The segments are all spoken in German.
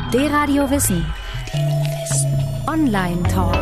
D-Radio Wissen. Online Talk.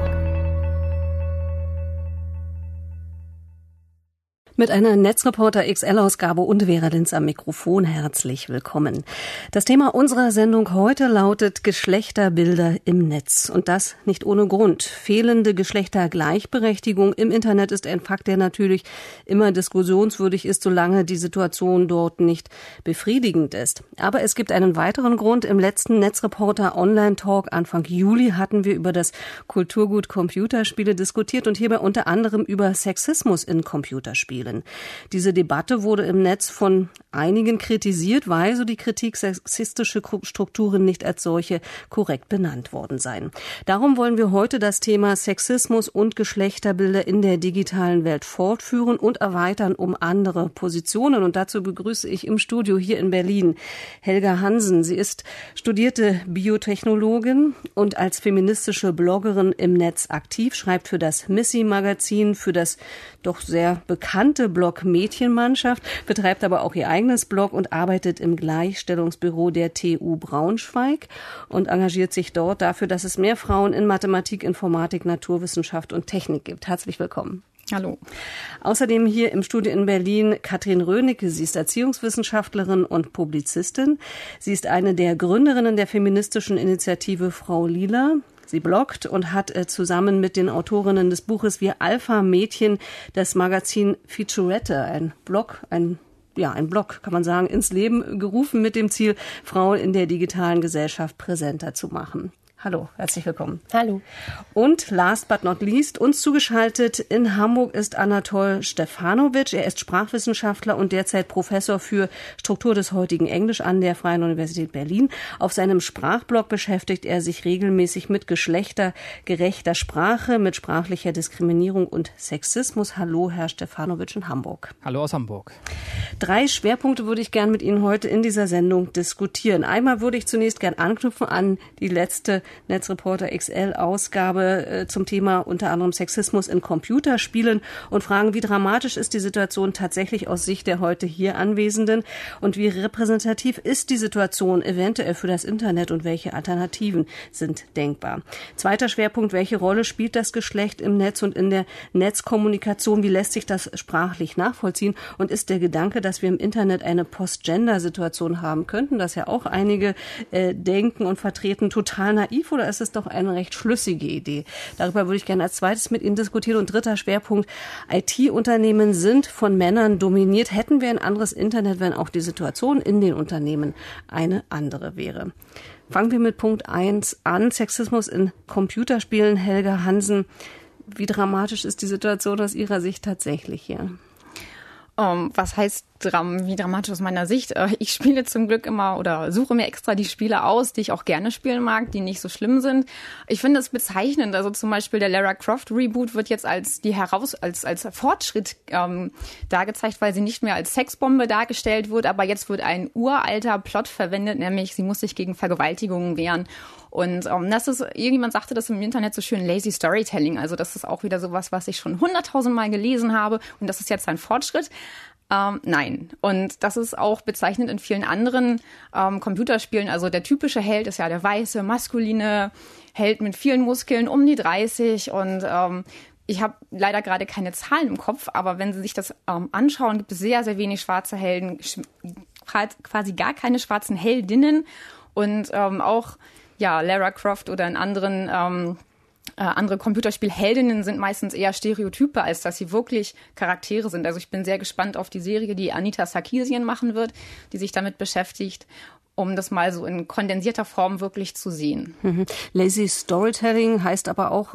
Mit einer Netzreporter XL-Ausgabe und Vera Linz am Mikrofon herzlich willkommen. Das Thema unserer Sendung heute lautet Geschlechterbilder im Netz. Und das nicht ohne Grund. Fehlende Geschlechtergleichberechtigung im Internet ist ein Fakt, der natürlich immer diskussionswürdig ist, solange die Situation dort nicht befriedigend ist. Aber es gibt einen weiteren Grund. Im letzten Netzreporter Online-Talk Anfang Juli hatten wir über das Kulturgut Computerspiele diskutiert und hierbei unter anderem über Sexismus in Computerspielen. Diese Debatte wurde im Netz von einigen kritisiert, weil so die Kritik sexistische Strukturen nicht als solche korrekt benannt worden seien. Darum wollen wir heute das Thema Sexismus und Geschlechterbilder in der digitalen Welt fortführen und erweitern um andere Positionen. Und dazu begrüße ich im Studio hier in Berlin Helga Hansen. Sie ist studierte Biotechnologin und als feministische Bloggerin im Netz aktiv, schreibt für das Missy-Magazin, für das doch sehr bekannte Blog Mädchenmannschaft, betreibt aber auch ihr eigenes Blog und arbeitet im Gleichstellungsbüro der TU Braunschweig und engagiert sich dort dafür, dass es mehr Frauen in Mathematik, Informatik, Naturwissenschaft und Technik gibt. Herzlich willkommen. Hallo. Außerdem hier im Studio in Berlin Katrin Rönecke. Sie ist Erziehungswissenschaftlerin und Publizistin. Sie ist eine der Gründerinnen der feministischen Initiative Frau Lila. Sie bloggt und hat zusammen mit den Autorinnen des Buches Wir Alpha-Mädchen das Magazin Featurette, ein Blog, kann man sagen, ins Leben gerufen mit dem Ziel, Frauen in der digitalen Gesellschaft präsenter zu machen. Hallo, herzlich willkommen. Hallo. Und last but not least, uns zugeschaltet in Hamburg ist Anatol Stefanovic. Er ist Sprachwissenschaftler und derzeit Professor für Struktur des heutigen Englisch an der Freien Universität Berlin. Auf seinem Sprachblog beschäftigt er sich regelmäßig mit geschlechtergerechter Sprache, mit sprachlicher Diskriminierung und Sexismus. Hallo, Herr Stefanovic in Hamburg. Hallo aus Hamburg. 3 Schwerpunkte würde ich gern mit Ihnen heute in dieser Sendung diskutieren. Einmal würde ich zunächst gern anknüpfen an die letzte Netzreporter XL-Ausgabe zum Thema unter anderem Sexismus in Computerspielen und fragen, wie dramatisch ist die Situation tatsächlich aus Sicht der heute hier Anwesenden und wie repräsentativ ist die Situation eventuell für das Internet und welche Alternativen sind denkbar. Zweiter Schwerpunkt, welche Rolle spielt das Geschlecht im Netz und in der Netzkommunikation? Wie lässt sich das sprachlich nachvollziehen? Und ist der Gedanke, dass wir im Internet eine Post-Gender-Situation haben könnten, das ja auch einige denken und vertreten, total naiv, oder ist es doch eine recht schlüssige Idee? Darüber würde ich gerne als zweites mit Ihnen diskutieren. Und dritter Schwerpunkt, IT-Unternehmen sind von Männern dominiert. Hätten wir ein anderes Internet, wenn auch die Situation in den Unternehmen eine andere wäre? Fangen wir mit Punkt 1 an. Sexismus in Computerspielen. Helga Hansen, wie dramatisch ist die Situation aus Ihrer Sicht tatsächlich hier? Was heißt wie dramatisch aus meiner Sicht? Ich spiele zum Glück immer oder suche mir extra die Spiele aus, die ich auch gerne spielen mag, die nicht so schlimm sind. Ich finde es bezeichnend. Also zum Beispiel der Lara Croft Reboot wird jetzt als Fortschritt dargezeigt, weil sie nicht mehr als Sexbombe dargestellt wird, aber jetzt wird ein uralter Plot verwendet, nämlich sie muss sich gegen Vergewaltigungen wehren. Und das ist, irgendjemand sagte das im Internet so schön, lazy Storytelling. Also das ist auch wieder sowas, was ich schon 100.000 Mal gelesen habe. Und das ist jetzt ein Fortschritt. Nein. Und das ist auch bezeichnend in vielen anderen Computerspielen. Also der typische Held ist ja der weiße, maskuline Held mit vielen Muskeln, um die 30. Und ich habe leider gerade keine Zahlen im Kopf. Aber wenn Sie sich das anschauen, gibt es sehr, sehr wenig schwarze Helden, quasi gar keine schwarzen Heldinnen. Und auch Lara Croft oder in anderen andere Computerspielheldinnen sind meistens eher Stereotype, als dass sie wirklich Charaktere sind. Also ich bin sehr gespannt auf die Serie, die Anita Sarkeesian machen wird, die sich damit beschäftigt, um das mal so in kondensierter Form wirklich zu sehen. Lazy Storytelling heißt aber auch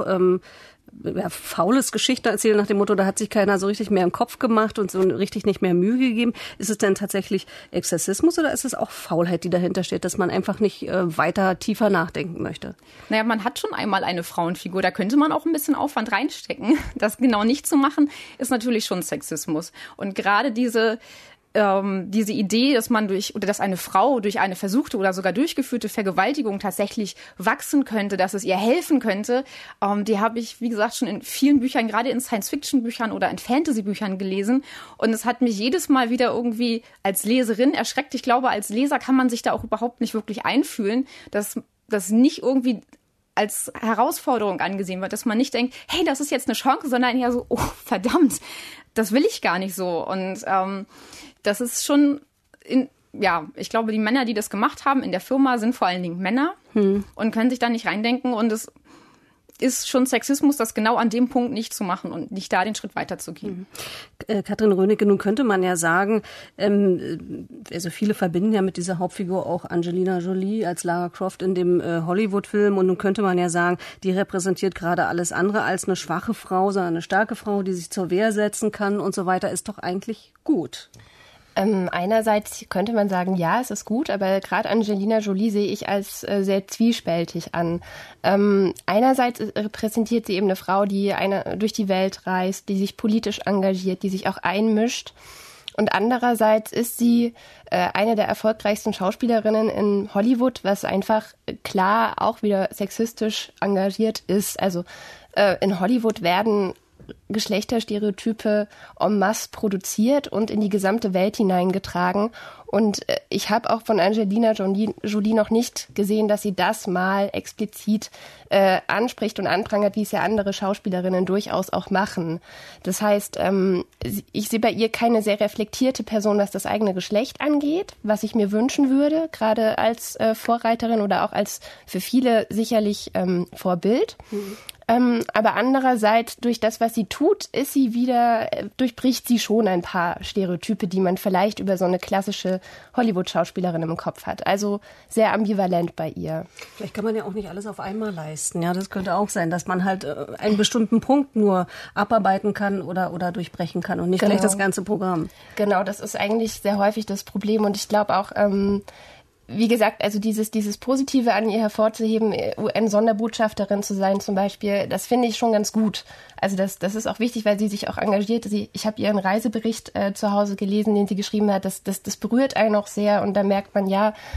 faules Geschichte erzählen nach dem Motto, da hat sich keiner so richtig mehr im Kopf gemacht und so richtig nicht mehr Mühe gegeben. Ist es denn tatsächlich Exzessismus oder ist es auch Faulheit, die dahinter steht, dass man einfach nicht weiter tiefer nachdenken möchte? Naja, man hat schon einmal eine Frauenfigur, da könnte man auch ein bisschen Aufwand reinstecken. Das genau nicht zu machen, ist natürlich schon Sexismus. Und gerade diese diese Idee, dass dass eine Frau durch eine versuchte oder sogar durchgeführte Vergewaltigung tatsächlich wachsen könnte, dass es ihr helfen könnte, die habe ich, wie gesagt, schon in vielen Büchern, gerade in Science-Fiction-Büchern oder in Fantasy-Büchern gelesen. Und es hat mich jedes Mal wieder irgendwie als Leserin erschreckt. Ich glaube, als Leser kann man sich da auch überhaupt nicht wirklich einfühlen, dass das nicht irgendwie als Herausforderung angesehen wird, dass man nicht denkt, hey, das ist jetzt eine Chance, sondern eher so, oh, verdammt, das will ich gar nicht so. Und das ist schon, ich glaube, die Männer, die das gemacht haben in der Firma, sind vor allen Dingen Männer und können sich da nicht reindenken. Und es ist schon Sexismus, das genau an dem Punkt nicht zu machen und nicht da den Schritt weiterzugehen. Katrin Rönecke, nun könnte man ja sagen, also viele verbinden ja mit dieser Hauptfigur auch Angelina Jolie als Lara Croft in dem Hollywood-Film, und nun könnte man ja sagen, die repräsentiert gerade alles andere als eine schwache Frau, sondern eine starke Frau, die sich zur Wehr setzen kann und so weiter, ist doch eigentlich gut. Einerseits könnte man sagen, ja, es ist gut, aber gerade Angelina Jolie sehe ich als sehr zwiespältig an. Einerseits repräsentiert sie eben eine Frau, die durch die Welt reist, die sich politisch engagiert, die sich auch einmischt. Und andererseits ist sie eine der erfolgreichsten Schauspielerinnen in Hollywood, was einfach klar auch wieder sexistisch engagiert ist. Also in Hollywood werden Geschlechterstereotype en masse produziert und in die gesamte Welt hineingetragen. Und ich habe auch von Angelina Jolie noch nicht gesehen, dass sie das mal explizit anspricht und anprangert, wie es ja andere Schauspielerinnen durchaus auch machen. Das heißt, ich sehe bei ihr keine sehr reflektierte Person, was das eigene Geschlecht angeht, was ich mir wünschen würde, gerade als Vorreiterin oder auch als für viele sicherlich Vorbild. Aber andererseits, durch das, was sie tut, durchbricht sie schon ein paar Stereotype, die man vielleicht über so eine klassische Hollywood-Schauspielerin im Kopf hat. Also sehr ambivalent bei ihr. Vielleicht kann man ja auch nicht alles auf einmal leisten. Ja, das könnte auch sein, dass man halt einen bestimmten Punkt nur abarbeiten kann oder durchbrechen kann und nicht gleich das ganze Programm. Genau, das ist eigentlich sehr häufig das Problem. Und ich glaube auch, wie gesagt, also dieses Positive an ihr hervorzuheben, UN-Sonderbotschafterin zu sein zum Beispiel, das finde ich schon ganz gut. Also das ist auch wichtig, weil sie sich auch engagiert. Ich habe ihren Reisebericht zu Hause gelesen, den sie geschrieben hat. Das berührt einen auch sehr, und da merkt man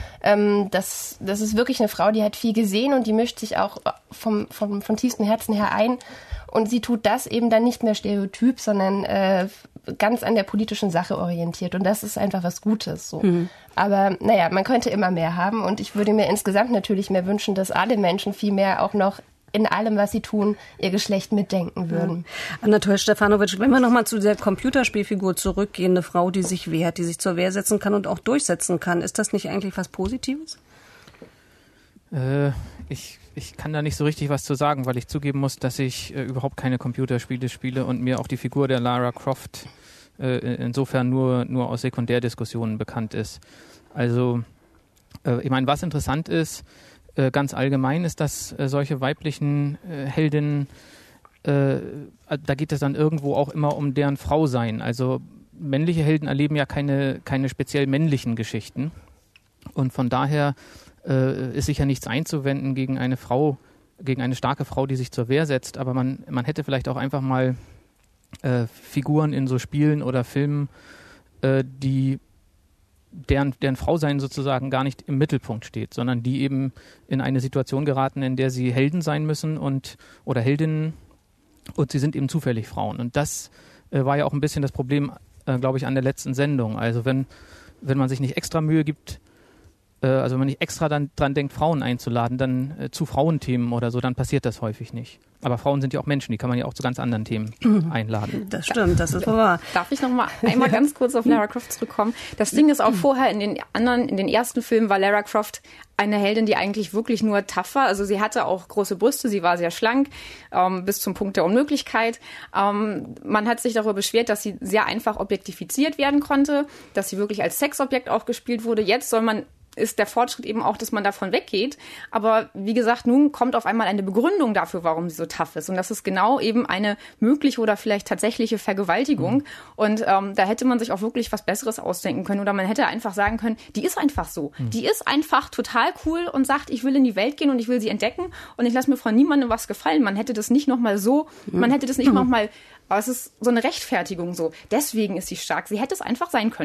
das ist wirklich eine Frau, die hat viel gesehen und die mischt sich auch von tiefstem Herzen her ein. Und sie tut das eben dann nicht mehr stereotyp, sondern ganz an der politischen Sache orientiert. Und das ist einfach was Gutes. So. Aber man könnte immer mehr haben. Und ich würde mir insgesamt natürlich mehr wünschen, dass alle Menschen viel mehr auch noch in allem, was sie tun, ihr Geschlecht mitdenken würden. Anatol Stefanovic, wenn wir nochmal zu der Computerspielfigur zurückgehen, eine Frau, die sich wehrt, die sich zur Wehr setzen kann und auch durchsetzen kann, ist das nicht eigentlich was Positives? Ich kann da nicht so richtig was zu sagen, weil ich zugeben muss, dass ich überhaupt keine Computerspiele spiele und mir auch die Figur der Lara Croft insofern nur aus Sekundärdiskussionen bekannt ist. Also, ich meine, was interessant ist, ganz allgemein ist, dass solche weiblichen Heldinnen, da geht es dann irgendwo auch immer um deren Frausein. Also männliche Helden erleben ja keine speziell männlichen Geschichten. Und von daher ist sicher nichts einzuwenden gegen eine starke Frau, die sich zur Wehr setzt. Aber man hätte vielleicht auch einfach mal Figuren in so Spielen oder Filmen, deren Frausein sozusagen gar nicht im Mittelpunkt steht, sondern die eben in eine Situation geraten, in der sie Helden sein müssen oder Heldinnen, und sie sind eben zufällig Frauen. Und das war ja auch ein bisschen das Problem, glaube ich, an der letzten Sendung. Also wenn man sich nicht extra Mühe gibt, also wenn man nicht extra dann dran denkt, Frauen einzuladen, dann zu Frauenthemen oder so, dann passiert das häufig nicht. Aber Frauen sind ja auch Menschen, die kann man ja auch zu ganz anderen Themen einladen. Das stimmt, das ist wahr. Darf ich noch mal einmal ganz kurz auf Lara Croft zurückkommen? Das Ding ist auch vorher in den ersten Filmen war Lara Croft eine Heldin, die eigentlich wirklich nur tough war. Also sie hatte auch große Brüste, sie war sehr schlank, bis zum Punkt der Unmöglichkeit. Man hat sich darüber beschwert, dass sie sehr einfach objektifiziert werden konnte, dass sie wirklich als Sexobjekt auch gespielt wurde. Jetzt ist der Fortschritt eben auch, dass man davon weggeht. Aber wie gesagt, nun kommt auf einmal eine Begründung dafür, warum sie so tough ist. Und das ist genau eben eine mögliche oder vielleicht tatsächliche Vergewaltigung. Und da hätte man sich auch wirklich was Besseres ausdenken können. Oder man hätte einfach sagen können, die ist einfach so. Die ist einfach total cool und sagt, ich will in die Welt gehen und ich will sie entdecken. Und ich lasse mir von niemandem was gefallen. Man hätte das nicht nochmal aber es ist so eine Rechtfertigung so. Deswegen ist sie stark. Sie hätte es einfach sein können.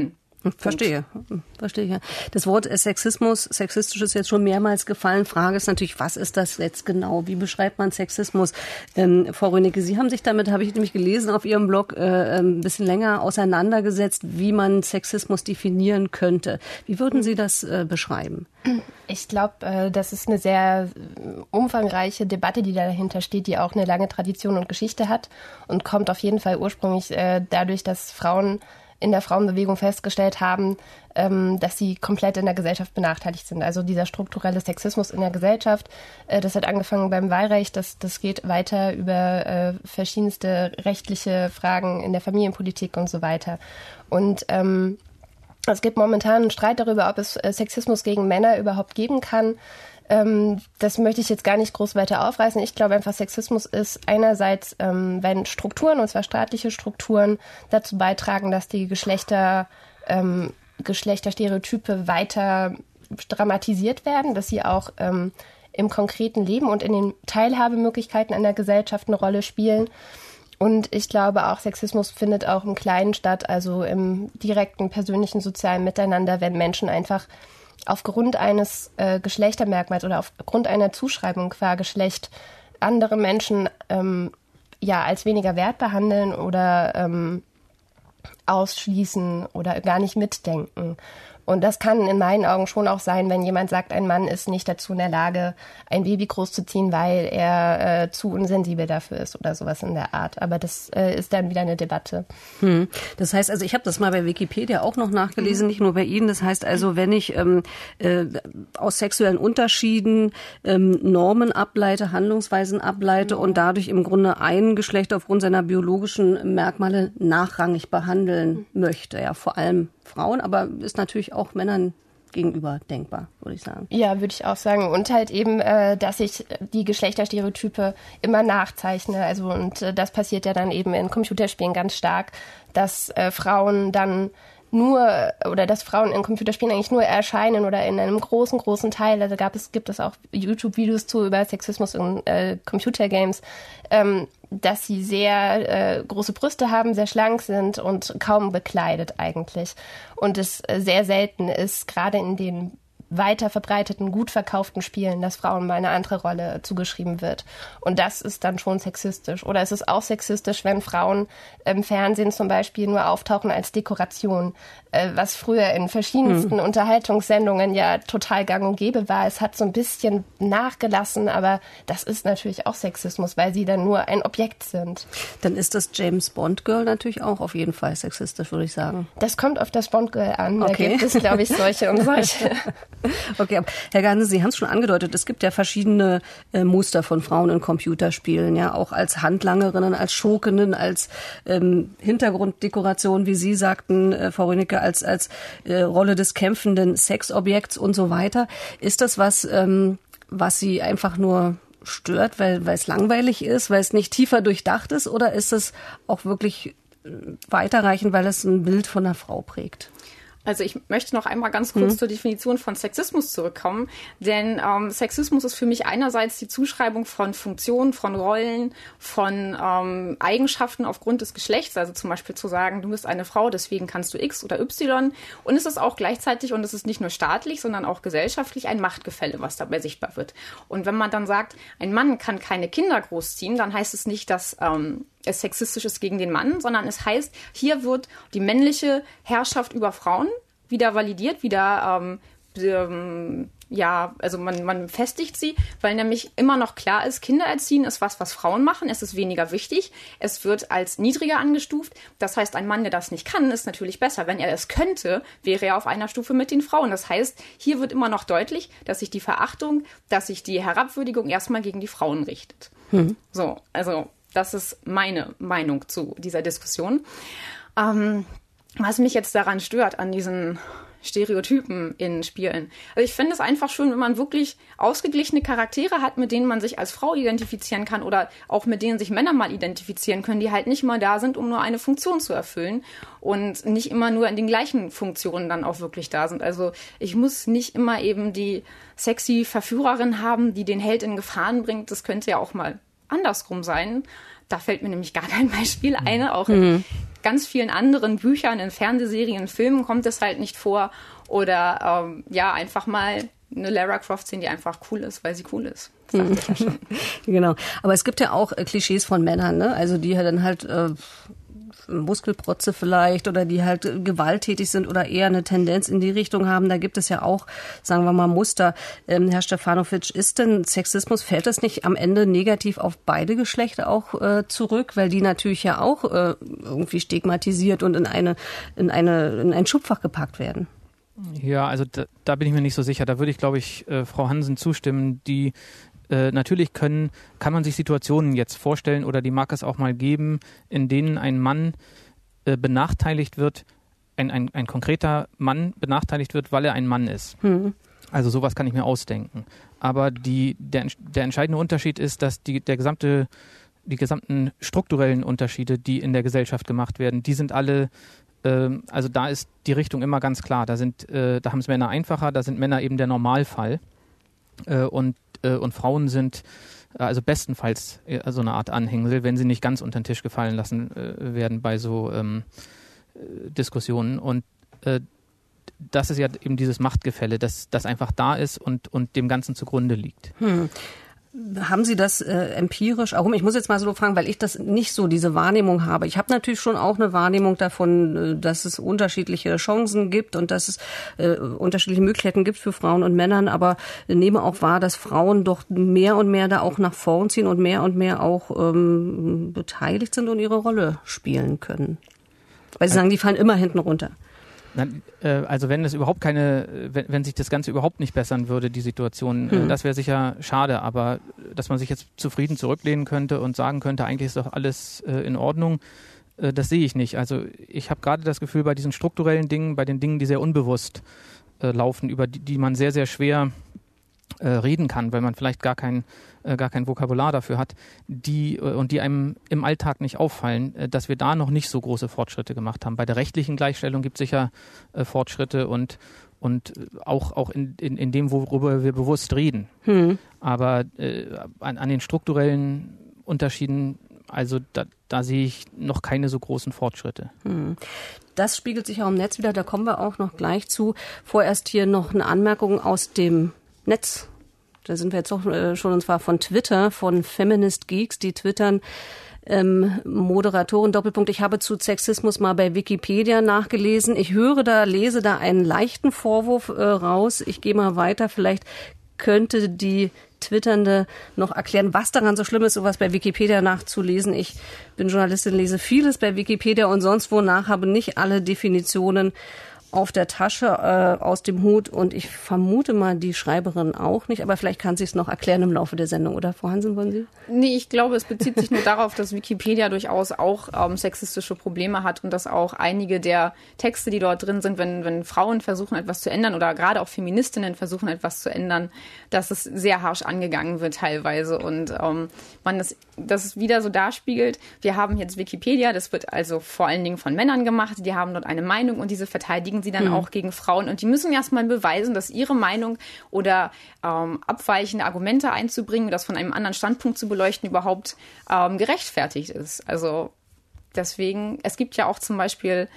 Verstehe. Ja. Das Wort sexistisch ist jetzt schon mehrmals gefallen. Frage ist natürlich, was ist das jetzt genau? Wie beschreibt man Sexismus? Frau Rönecke, Sie haben sich damit, habe ich nämlich gelesen, auf Ihrem Blog ein bisschen länger auseinandergesetzt, wie man Sexismus definieren könnte. Wie würden Sie das beschreiben? Ich glaube, das ist eine sehr umfangreiche Debatte, die dahinter steht, die auch eine lange Tradition und Geschichte hat und kommt auf jeden Fall ursprünglich dadurch, dass Frauen in der Frauenbewegung festgestellt haben, dass sie komplett in der Gesellschaft benachteiligt sind. Also dieser strukturelle Sexismus in der Gesellschaft, das hat angefangen beim Wahlrecht, das geht weiter über verschiedenste rechtliche Fragen in der Familienpolitik und so weiter. Und es gibt momentan einen Streit darüber, ob es Sexismus gegen Männer überhaupt geben kann. Das möchte ich jetzt gar nicht groß weiter aufreißen. Ich glaube einfach, Sexismus ist einerseits, wenn Strukturen, und zwar staatliche Strukturen, dazu beitragen, dass die Geschlechterstereotype weiter dramatisiert werden, dass sie auch im konkreten Leben und in den Teilhabemöglichkeiten an der Gesellschaft eine Rolle spielen. Und ich glaube auch, Sexismus findet auch im Kleinen statt, also im direkten, persönlichen, sozialen Miteinander, wenn Menschen einfach aufgrund eines Geschlechtermerkmals oder aufgrund einer Zuschreibung qua Geschlecht andere Menschen als weniger wert behandeln oder ausschließen oder gar nicht mitdenken. Und das kann in meinen Augen schon auch sein, wenn jemand sagt, ein Mann ist nicht dazu in der Lage, ein Baby großzuziehen, weil er zu unsensibel dafür ist oder sowas in der Art. Aber das ist dann wieder eine Debatte. Das heißt, also ich habe das mal bei Wikipedia auch noch nachgelesen, nicht nur bei Ihnen. Das heißt also, wenn ich aus sexuellen Unterschieden Normen ableite, Handlungsweisen ableite und dadurch im Grunde ein Geschlecht aufgrund seiner biologischen Merkmale nachrangig behandeln möchte, ja, vor allem Frauen, aber ist natürlich auch Männern gegenüber denkbar, würde ich sagen. Ja, würde ich auch sagen. Und halt eben, dass ich die Geschlechterstereotype immer nachzeichne. Also und das passiert ja dann eben in Computerspielen ganz stark, dass Frauen dann dass Frauen in Computerspielen eigentlich nur erscheinen oder in einem großen Teil, also gibt es auch YouTube-Videos über Sexismus in Computergames, dass sie sehr große Brüste haben, sehr schlank sind und kaum bekleidet eigentlich. Und es sehr selten ist, gerade in den weiter verbreiteten, gut verkauften Spielen, dass Frauen mal eine andere Rolle zugeschrieben wird. Und das ist dann schon sexistisch. Oder es ist auch sexistisch, wenn Frauen im Fernsehen zum Beispiel nur auftauchen als Dekoration, was früher in verschiedensten Unterhaltungssendungen ja total gang und gäbe war. Es hat so ein bisschen nachgelassen, aber das ist natürlich auch Sexismus, weil sie dann nur ein Objekt sind. Dann ist das James Bond Girl natürlich auch auf jeden Fall sexistisch, würde ich sagen. Das kommt auf das Bond Girl an. Okay. Da gibt es, glaube ich, solche und solche. Okay, Herr Garne, Sie haben es schon angedeutet, es gibt ja verschiedene Muster von Frauen in Computerspielen, ja, auch als Handlangerinnen, als Schurkinnen, als Hintergrunddekoration, wie Sie sagten, Frau Rönecke, als Rolle des kämpfenden Sexobjekts und so weiter. Ist das was Sie einfach nur stört, weil es langweilig ist, weil es nicht tiefer durchdacht ist, oder ist es auch wirklich weiterreichend, weil es ein Bild von einer Frau prägt? Also ich möchte noch einmal ganz kurz zur Definition von Sexismus zurückkommen, denn Sexismus ist für mich einerseits die Zuschreibung von Funktionen, von Rollen, von Eigenschaften aufgrund des Geschlechts, also zum Beispiel zu sagen, du bist eine Frau, deswegen kannst du X oder Y, und es ist auch gleichzeitig, und es ist nicht nur staatlich, sondern auch gesellschaftlich, ein Machtgefälle, was dabei sichtbar wird. Und wenn man dann sagt, ein Mann kann keine Kinder großziehen, dann heißt es nicht, dass es sexistisch ist gegen den Mann, sondern es heißt, hier wird die männliche Herrschaft über Frauen wieder validiert, wieder also man festigt sie, weil nämlich immer noch klar ist, Kinder erziehen ist was Frauen machen, es ist weniger wichtig, es wird als niedriger angestuft, das heißt, ein Mann, der das nicht kann, ist natürlich besser. Wenn er es könnte, wäre er auf einer Stufe mit den Frauen. Das heißt, hier wird immer noch deutlich, dass sich die Verachtung, dass sich die Herabwürdigung erstmal gegen die Frauen richtet. So, also das ist meine Meinung zu dieser Diskussion. Was mich jetzt daran stört, an diesen Stereotypen in Spielen. Also ich finde es einfach schön, wenn man wirklich ausgeglichene Charaktere hat, mit denen man sich als Frau identifizieren kann oder auch mit denen sich Männer mal identifizieren können, die halt nicht mal da sind, um nur eine Funktion zu erfüllen und nicht immer nur in den gleichen Funktionen dann auch wirklich da sind. Also ich muss nicht immer eben die sexy Verführerin haben, die den Held in Gefahren bringt. Das könnte ja auch mal andersrum sein. Da fällt mir nämlich gar kein Beispiel ein. Auch ganz vielen anderen Büchern, in Fernsehserien, in Filmen kommt es halt nicht vor. Oder einfach mal eine Lara Croft sehen, die einfach cool ist, weil sie cool ist. Sagt ich ja schon. Genau. Aber es gibt ja auch Klischees von Männern, ne? Also die dann halt Muskelprotze vielleicht oder die halt gewalttätig sind oder eher eine Tendenz in die Richtung haben. Da gibt es ja auch, sagen wir mal, Muster. Herr Stefanovic, ist denn Sexismus, fällt das nicht am Ende negativ auf beide Geschlechter auch zurück? Weil die natürlich ja auch irgendwie stigmatisiert und in ein Schubfach gepackt werden. Ja, also da bin ich mir nicht so sicher. Da würde ich, glaube ich, Frau Hansen zustimmen, die natürlich kann man sich Situationen jetzt vorstellen oder die mag es auch mal geben, in denen ein Mann benachteiligt wird, ein konkreter Mann benachteiligt wird, weil er ein Mann ist. Also sowas kann ich mir ausdenken. Aber der entscheidende Unterschied ist, dass die gesamten strukturellen Unterschiede, die in der Gesellschaft gemacht werden, die sind alle, also da ist die Richtung immer ganz klar. Da haben es Männer einfacher, da sind Männer eben der Normalfall. Und Frauen sind also bestenfalls so eine Art Anhängsel, wenn sie nicht ganz unter den Tisch gefallen lassen werden bei so Diskussionen. Und das ist ja eben dieses Machtgefälle, das einfach da ist und dem Ganzen zugrunde liegt. Haben Sie das empirisch, auch ich muss jetzt mal so fragen, weil ich das nicht so diese Wahrnehmung habe. Ich habe natürlich schon auch eine Wahrnehmung davon, dass es unterschiedliche Chancen gibt und dass es unterschiedliche Möglichkeiten gibt für Frauen und Männern, aber nehme auch wahr, dass Frauen doch mehr und mehr da auch nach vorn ziehen und mehr auch beteiligt sind und ihre Rolle spielen können. Weil Sie sagen, die fallen immer hinten runter. Also wenn sich das Ganze überhaupt nicht bessern würde, die Situation, das wäre sicher schade, aber dass man sich jetzt zufrieden zurücklehnen könnte und sagen könnte, eigentlich ist doch alles in Ordnung, das sehe ich nicht. Also ich habe gerade das Gefühl, bei diesen strukturellen Dingen, bei den Dingen, die sehr unbewusst laufen, über die man sehr, sehr schwer reden kann, weil man vielleicht gar kein Vokabular dafür hat, die einem im Alltag nicht auffallen, dass wir da noch nicht so große Fortschritte gemacht haben. Bei der rechtlichen Gleichstellung gibt es sicher Fortschritte und auch in dem, worüber wir bewusst reden. Aber an den strukturellen Unterschieden, also da sehe ich noch keine so großen Fortschritte. Das spiegelt sich auch im Netz wieder, da kommen wir auch noch gleich zu. Vorerst hier noch eine Anmerkung aus dem Netz. Da sind wir jetzt auch schon, und zwar von Twitter, von Feminist Geeks, die twittern, Moderatoren, Doppelpunkt, ich habe zu Sexismus mal bei Wikipedia nachgelesen. Ich lese da einen leichten Vorwurf raus. Ich gehe mal weiter. Vielleicht könnte die Twitternde noch erklären, was daran so schlimm ist, sowas bei Wikipedia nachzulesen. Ich bin Journalistin, lese vieles bei Wikipedia und sonst wonach, habe nicht alle Definitionen auf der Tasche aus dem Hut und ich vermute mal die Schreiberin auch nicht, aber vielleicht kann sie es noch erklären im Laufe der Sendung, oder Frau Hansen, wollen Sie? Nee, ich glaube, es bezieht sich nur darauf, dass Wikipedia durchaus auch sexistische Probleme hat und dass auch einige der Texte, die dort drin sind, wenn Frauen versuchen, etwas zu ändern oder gerade auch Feministinnen versuchen, etwas zu ändern, dass es sehr harsch angegangen wird teilweise und man das wieder so darspiegelt. Wir haben jetzt Wikipedia, das wird also vor allen Dingen von Männern gemacht, die haben dort eine Meinung und diese verteidigen sie dann auch gegen Frauen und die müssen erstmal beweisen, dass ihre Meinung oder abweichende Argumente einzubringen, das von einem anderen Standpunkt zu beleuchten, überhaupt gerechtfertigt ist. Also deswegen, es gibt ja auch zum Beispiel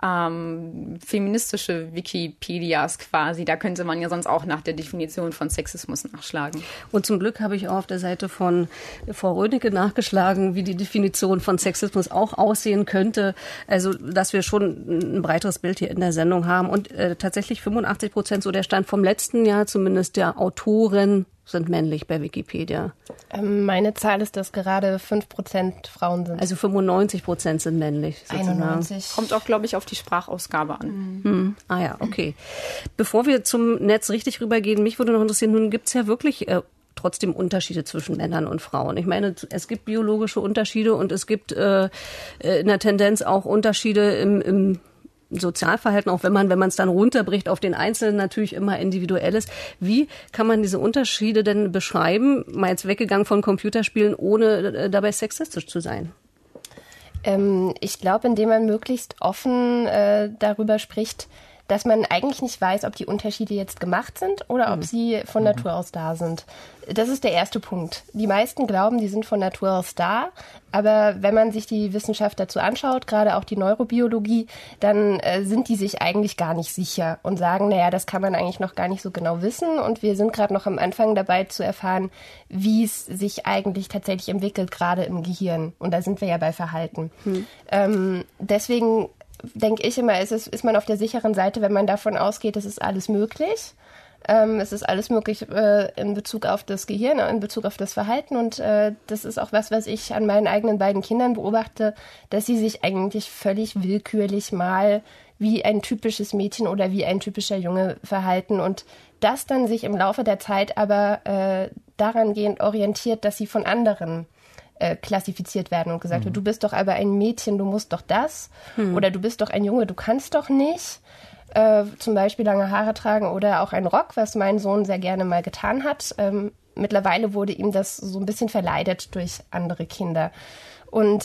feministische Wikipedias quasi. Da könnte man ja sonst auch nach der Definition von Sexismus nachschlagen. Und zum Glück habe ich auch auf der Seite von Frau Rönecke nachgeschlagen, wie die Definition von Sexismus auch aussehen könnte. Also, dass wir schon ein breiteres Bild hier in der Sendung haben. Und tatsächlich 85%, so der Stand vom letzten Jahr, zumindest der Autoren, sind männlich bei Wikipedia. Meine Zahl ist, dass gerade 5% Frauen sind. Also 95% sind männlich. Sozusagen. 91. Kommt auch, glaube ich, auf die Sprachausgabe an. Ah ja, okay. Bevor wir zum Netz richtig rübergehen, mich würde noch interessieren, nun gibt es ja wirklich trotzdem Unterschiede zwischen Männern und Frauen. Ich meine, es gibt biologische Unterschiede und es gibt in der Tendenz auch Unterschiede im Sozialverhalten, auch wenn man es dann runterbricht auf den Einzelnen, natürlich immer individuell ist. Wie kann man diese Unterschiede denn beschreiben, mal jetzt weggegangen von Computerspielen, ohne dabei sexistisch zu sein? Ich glaube, indem man möglichst offen darüber spricht, dass man eigentlich nicht weiß, ob die Unterschiede jetzt gemacht sind oder ob sie von Natur aus da sind. Das ist der erste Punkt. Die meisten glauben, die sind von Natur aus da, aber wenn man sich die Wissenschaft dazu anschaut, gerade auch die Neurobiologie, dann sind die sich eigentlich gar nicht sicher und sagen, naja, das kann man eigentlich noch gar nicht so genau wissen und wir sind gerade noch am Anfang dabei zu erfahren, wie es sich eigentlich tatsächlich entwickelt, gerade im Gehirn. Und da sind wir ja bei Verhalten. Deswegen denke ich immer, ist man auf der sicheren Seite, wenn man davon ausgeht, es ist alles möglich. Es ist alles möglich in Bezug auf das Gehirn, in Bezug auf das Verhalten. Und das ist auch was ich an meinen eigenen beiden Kindern beobachte, dass sie sich eigentlich völlig willkürlich mal wie ein typisches Mädchen oder wie ein typischer Junge verhalten. Und das dann sich im Laufe der Zeit aber daran gehend orientiert, dass sie von anderen klassifiziert werden und gesagt wird, du bist doch aber ein Mädchen, du musst doch das. Oder du bist doch ein Junge, du kannst doch nicht. Zum Beispiel lange Haare tragen oder auch einen Rock, was mein Sohn sehr gerne mal getan hat. Mittlerweile wurde ihm das so ein bisschen verleidet durch andere Kinder. Und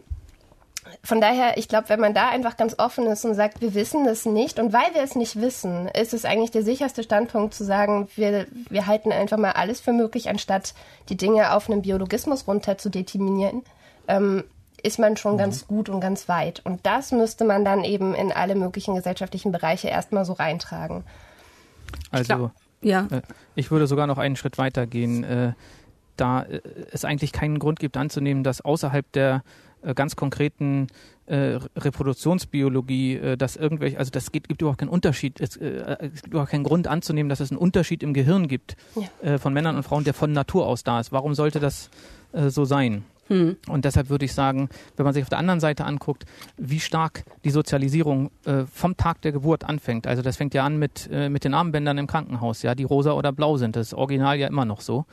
von daher, ich glaube, wenn man da einfach ganz offen ist und sagt, wir wissen es nicht und weil wir es nicht wissen, ist es eigentlich der sicherste Standpunkt zu sagen, wir halten einfach mal alles für möglich, anstatt die Dinge auf einen Biologismus runter zu determinieren, ist man schon ganz gut und ganz weit. Und das müsste man dann eben in alle möglichen gesellschaftlichen Bereiche erstmal so reintragen. Also, ich würde sogar noch einen Schritt weiter gehen, da es eigentlich keinen Grund gibt anzunehmen, dass außerhalb der ganz konkreten Reproduktionsbiologie, dass irgendwelche, also gibt überhaupt keinen Unterschied, es gibt überhaupt keinen Grund anzunehmen, dass es einen Unterschied im Gehirn gibt von Männern und Frauen, der von Natur aus da ist. Warum sollte das so sein? Und deshalb würde ich sagen, wenn man sich auf der anderen Seite anguckt, wie stark die Sozialisierung vom Tag der Geburt anfängt. Also das fängt ja an mit den Armbändern im Krankenhaus, ja, die rosa oder blau sind. Das ist original ja immer noch so.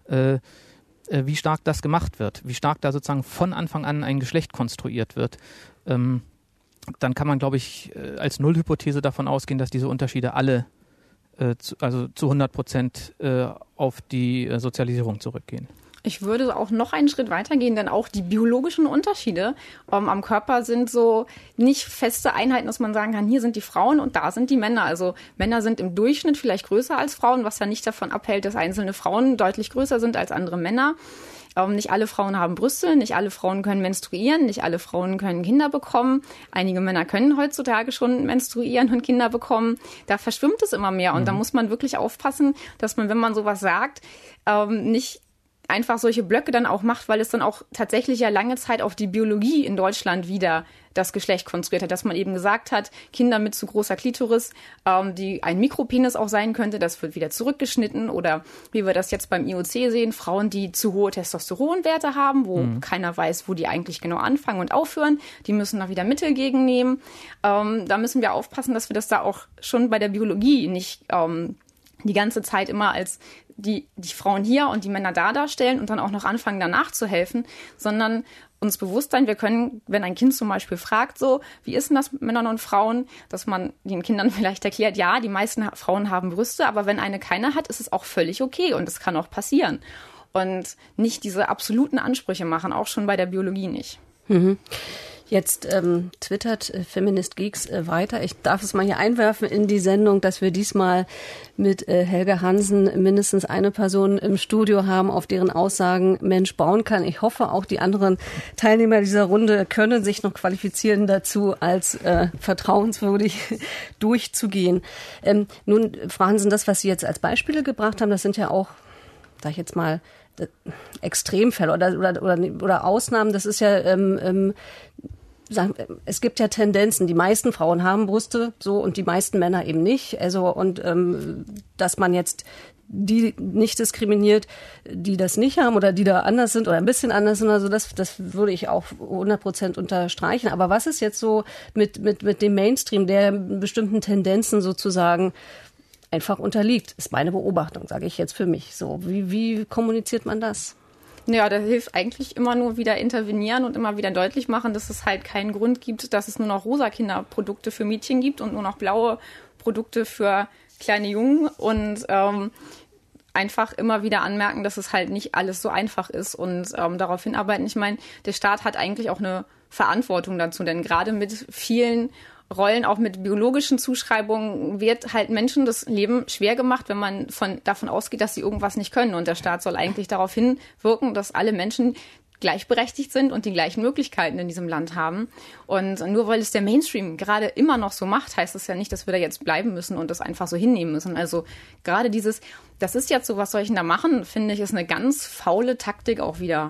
Wie stark das gemacht wird, wie stark da sozusagen von Anfang an ein Geschlecht konstruiert wird, dann kann man, glaube ich, als Nullhypothese davon ausgehen, dass diese Unterschiede alle zu 100% auf die Sozialisierung zurückgehen. Ich würde auch noch einen Schritt weitergehen, denn auch die biologischen Unterschiede am Körper sind so nicht feste Einheiten, dass man sagen kann, hier sind die Frauen und da sind die Männer. Also Männer sind im Durchschnitt vielleicht größer als Frauen, was ja nicht davon abhält, dass einzelne Frauen deutlich größer sind als andere Männer. Nicht alle Frauen haben Brüste, nicht alle Frauen können menstruieren, nicht alle Frauen können Kinder bekommen. Einige Männer können heutzutage schon menstruieren und Kinder bekommen. Da verschwimmt es immer mehr und da muss man wirklich aufpassen, dass man, wenn man sowas sagt, nicht einfach solche Blöcke dann auch macht, weil es dann auch tatsächlich ja lange Zeit auf die Biologie in Deutschland wieder das Geschlecht konstruiert hat, dass man eben gesagt hat, Kinder mit zu großer Klitoris, die ein Mikropenis auch sein könnte, das wird wieder zurückgeschnitten oder wie wir das jetzt beim IOC sehen, Frauen, die zu hohe Testosteronwerte haben, wo keiner weiß, wo die eigentlich genau anfangen und aufhören, die müssen da wieder Mittel gegennehmen. Da müssen wir aufpassen, dass wir das da auch schon bei der Biologie nicht die ganze Zeit immer als die Frauen hier und die Männer da darstellen und dann auch noch anfangen, danach zu helfen, sondern uns bewusst sein, wir können, wenn ein Kind zum Beispiel fragt, so, wie ist denn das mit Männern und Frauen, dass man den Kindern vielleicht erklärt, ja, die meisten Frauen haben Brüste, aber wenn eine keine hat, ist es auch völlig okay und es kann auch passieren. Und nicht diese absoluten Ansprüche machen, auch schon bei der Biologie nicht. Jetzt twittert Feminist Geeks weiter. Ich darf es mal hier einwerfen in die Sendung, dass wir diesmal mit Helga Hansen mindestens eine Person im Studio haben, auf deren Aussagen Mensch bauen kann. Ich hoffe, auch die anderen Teilnehmer dieser Runde können sich noch qualifizieren dazu, als vertrauenswürdig durchzugehen. Nun, Frau Hansen, das, was Sie jetzt als Beispiele gebracht haben, das sind ja auch, sag ich jetzt mal, Extremfälle oder Ausnahmen. Das ist ja es gibt ja Tendenzen. Die meisten Frauen haben Brüste, so, und die meisten Männer eben nicht. Also, und dass man jetzt die nicht diskriminiert, die das nicht haben oder die da anders sind oder ein bisschen anders sind, also das würde ich auch 100% unterstreichen. Aber was ist jetzt so mit dem Mainstream, der bestimmten Tendenzen sozusagen einfach unterliegt, ist meine Beobachtung, sage ich jetzt für mich. So, wie kommuniziert man das? Ja, da hilft eigentlich immer nur wieder intervenieren und immer wieder deutlich machen, dass es halt keinen Grund gibt, dass es nur noch rosa Kinderprodukte für Mädchen gibt und nur noch blaue Produkte für kleine Jungen und einfach immer wieder anmerken, dass es halt nicht alles so einfach ist und darauf hinarbeiten. Ich meine, der Staat hat eigentlich auch eine Verantwortung dazu, denn gerade mit vielen Rollen, auch mit biologischen Zuschreibungen, wird halt Menschen das Leben schwer gemacht, wenn man davon ausgeht, dass sie irgendwas nicht können. Und der Staat soll eigentlich darauf hinwirken, dass alle Menschen gleichberechtigt sind und die gleichen Möglichkeiten in diesem Land haben. Und nur weil es der Mainstream gerade immer noch so macht, heißt das ja nicht, dass wir da jetzt bleiben müssen und das einfach so hinnehmen müssen. Also gerade das ist jetzt so, was soll ich denn da machen, finde ich, ist eine ganz faule Taktik auch wieder.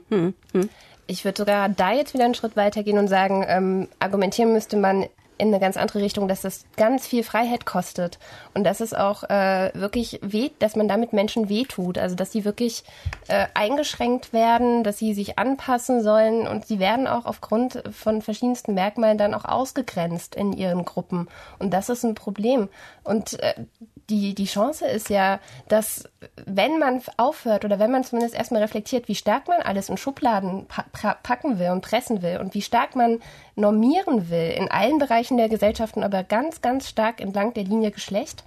Ich würde sogar da jetzt wieder einen Schritt weitergehen und sagen, argumentieren müsste man in eine ganz andere Richtung, dass das ganz viel Freiheit kostet und dass es auch wirklich dass man damit Menschen wehtut, also dass sie wirklich eingeschränkt werden, dass sie sich anpassen sollen und sie werden auch aufgrund von verschiedensten Merkmalen dann auch ausgegrenzt in ihren Gruppen und das ist ein Problem und die Chance ist ja, dass wenn man aufhört oder wenn man zumindest erstmal reflektiert, wie stark man alles in Schubladen packen will und pressen will und wie stark man normieren will in allen Bereichen der Gesellschaften, aber ganz, ganz stark entlang der Linie Geschlecht,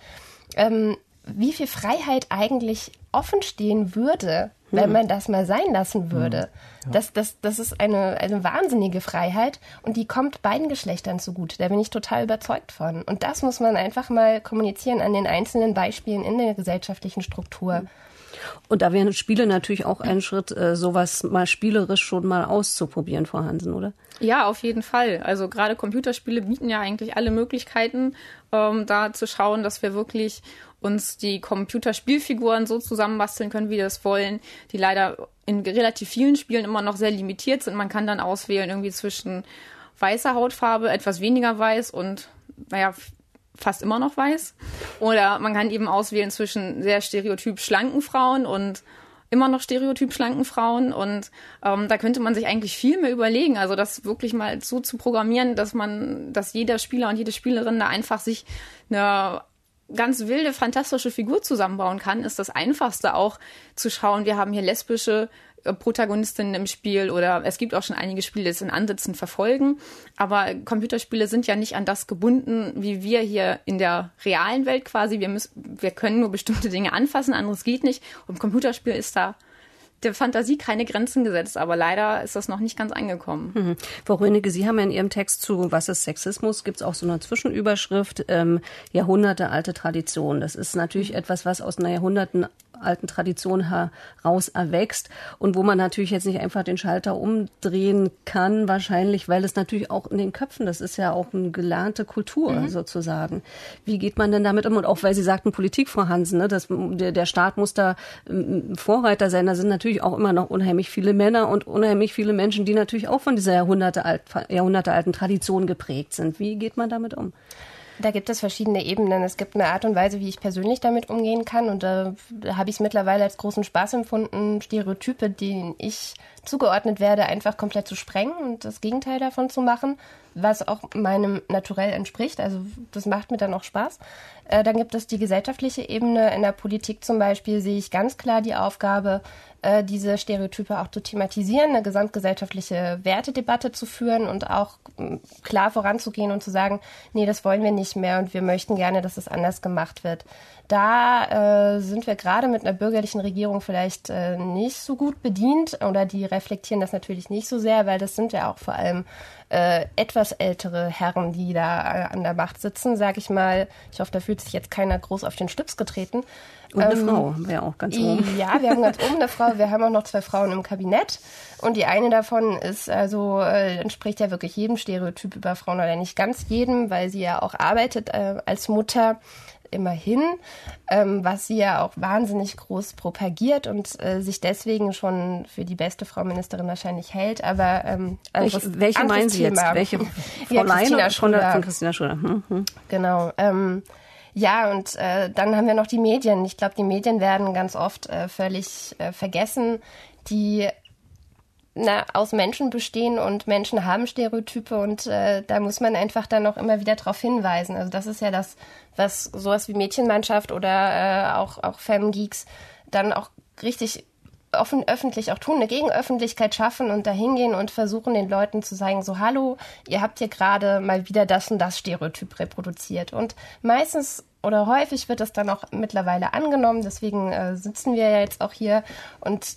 wie viel Freiheit eigentlich offen stehen würde, wenn man das mal sein lassen würde. Ja. Das ist eine wahnsinnige Freiheit und die kommt beiden Geschlechtern zugute. Da bin ich total überzeugt von. Und das muss man einfach mal kommunizieren an den einzelnen Beispielen in der gesellschaftlichen Struktur. Und da wären Spiele natürlich auch ein Schritt, sowas mal spielerisch schon mal auszuprobieren, Frau Hansen, oder? Ja, auf jeden Fall. Also gerade Computerspiele bieten ja eigentlich alle Möglichkeiten, da zu schauen, dass wir wirklich uns die Computerspielfiguren so zusammenbasteln können, wie wir das wollen, die leider in relativ vielen Spielen immer noch sehr limitiert sind. Man kann dann auswählen irgendwie zwischen weißer Hautfarbe, etwas weniger weiß und, fast immer noch weiß. Oder man kann eben auswählen zwischen sehr stereotyp schlanken Frauen und immer noch stereotyp schlanken Frauen. Und da könnte man sich eigentlich viel mehr überlegen. Also das wirklich mal so zu programmieren, dass jeder Spieler und jede Spielerin da einfach sich eine ganz wilde, fantastische Figur zusammenbauen kann, ist das Einfachste auch zu schauen. Wir haben hier lesbische Protagonistinnen im Spiel oder es gibt auch schon einige Spiele, die es in Ansätzen verfolgen. Aber Computerspiele sind ja nicht an das gebunden, wie wir hier in der realen Welt quasi. Wir können nur bestimmte Dinge anfassen, anderes geht nicht. Und im Computerspiel ist da der Fantasie keine Grenzen gesetzt, aber leider ist das noch nicht ganz angekommen. Frau Rönecke, Sie haben ja in Ihrem Text zu Was ist Sexismus, gibt es auch so eine Zwischenüberschrift, jahrhundertealte Tradition. Das ist natürlich etwas, was aus einer jahrhundertealten Tradition heraus erwächst und wo man natürlich jetzt nicht einfach den Schalter umdrehen kann, wahrscheinlich, weil es natürlich auch in den Köpfen, das ist ja auch eine gelernte Kultur sozusagen. Wie geht man denn damit um? Und auch weil Sie sagten Politik, Frau Hansen, ne, der Staat muss da Vorreiter sein, da sind natürlich auch immer noch unheimlich viele Männer und unheimlich viele Menschen, die natürlich auch von dieser jahrhundertealten Tradition geprägt sind. Wie geht man damit um? Da gibt es verschiedene Ebenen. Es gibt eine Art und Weise, wie ich persönlich damit umgehen kann. Und da habe ich es mittlerweile als großen Spaß empfunden, Stereotype, denen ich zugeordnet werde, einfach komplett zu sprengen und das Gegenteil davon zu machen, was auch meinem Naturell entspricht. Also das macht mir dann auch Spaß. Dann gibt es die gesellschaftliche Ebene. In der Politik zum Beispiel sehe ich ganz klar die Aufgabe, diese Stereotype auch zu thematisieren, eine gesamtgesellschaftliche Wertedebatte zu führen und auch klar voranzugehen und zu sagen, nee, das wollen wir nicht mehr und wir möchten gerne, dass es anders gemacht wird. Da sind wir gerade mit einer bürgerlichen Regierung vielleicht nicht so gut bedient oder die reflektieren das natürlich nicht so sehr, weil das sind ja auch vor allem etwas ältere Herren, die da an der Macht sitzen, sage ich mal. Ich hoffe, da fühlt sich jetzt keiner groß auf den Schlips getreten. Und eine Frau wäre auch ganz oben. Ja, wir haben ganz oben eine Frau. Wir haben auch noch 2 Frauen im Kabinett. Und die eine davon entspricht ja wirklich jedem Stereotyp über Frauen oder nicht ganz jedem, weil sie ja auch arbeitet als Mutter. Immerhin, was sie ja auch wahnsinnig groß propagiert und sich deswegen schon für die beste Frau Ministerin wahrscheinlich hält. Aber welche meinen Sie jetzt? Welche? Frau Leine von Christina Schröder. Genau. Ja, und dann haben wir noch die Medien. Ich glaube, die Medien werden ganz oft völlig vergessen, die aus Menschen bestehen und Menschen haben Stereotype und da muss man einfach dann auch immer wieder darauf hinweisen. Also das ist ja das, was sowas wie Mädchenmannschaft oder auch Femgeeks dann auch richtig öffentlich auch tun, eine Gegenöffentlichkeit schaffen und da hingehen und versuchen den Leuten zu sagen, so hallo, ihr habt hier gerade mal wieder das und das Stereotyp reproduziert. Und meistens oder häufig wird das dann auch mittlerweile angenommen, deswegen sitzen wir ja jetzt auch hier und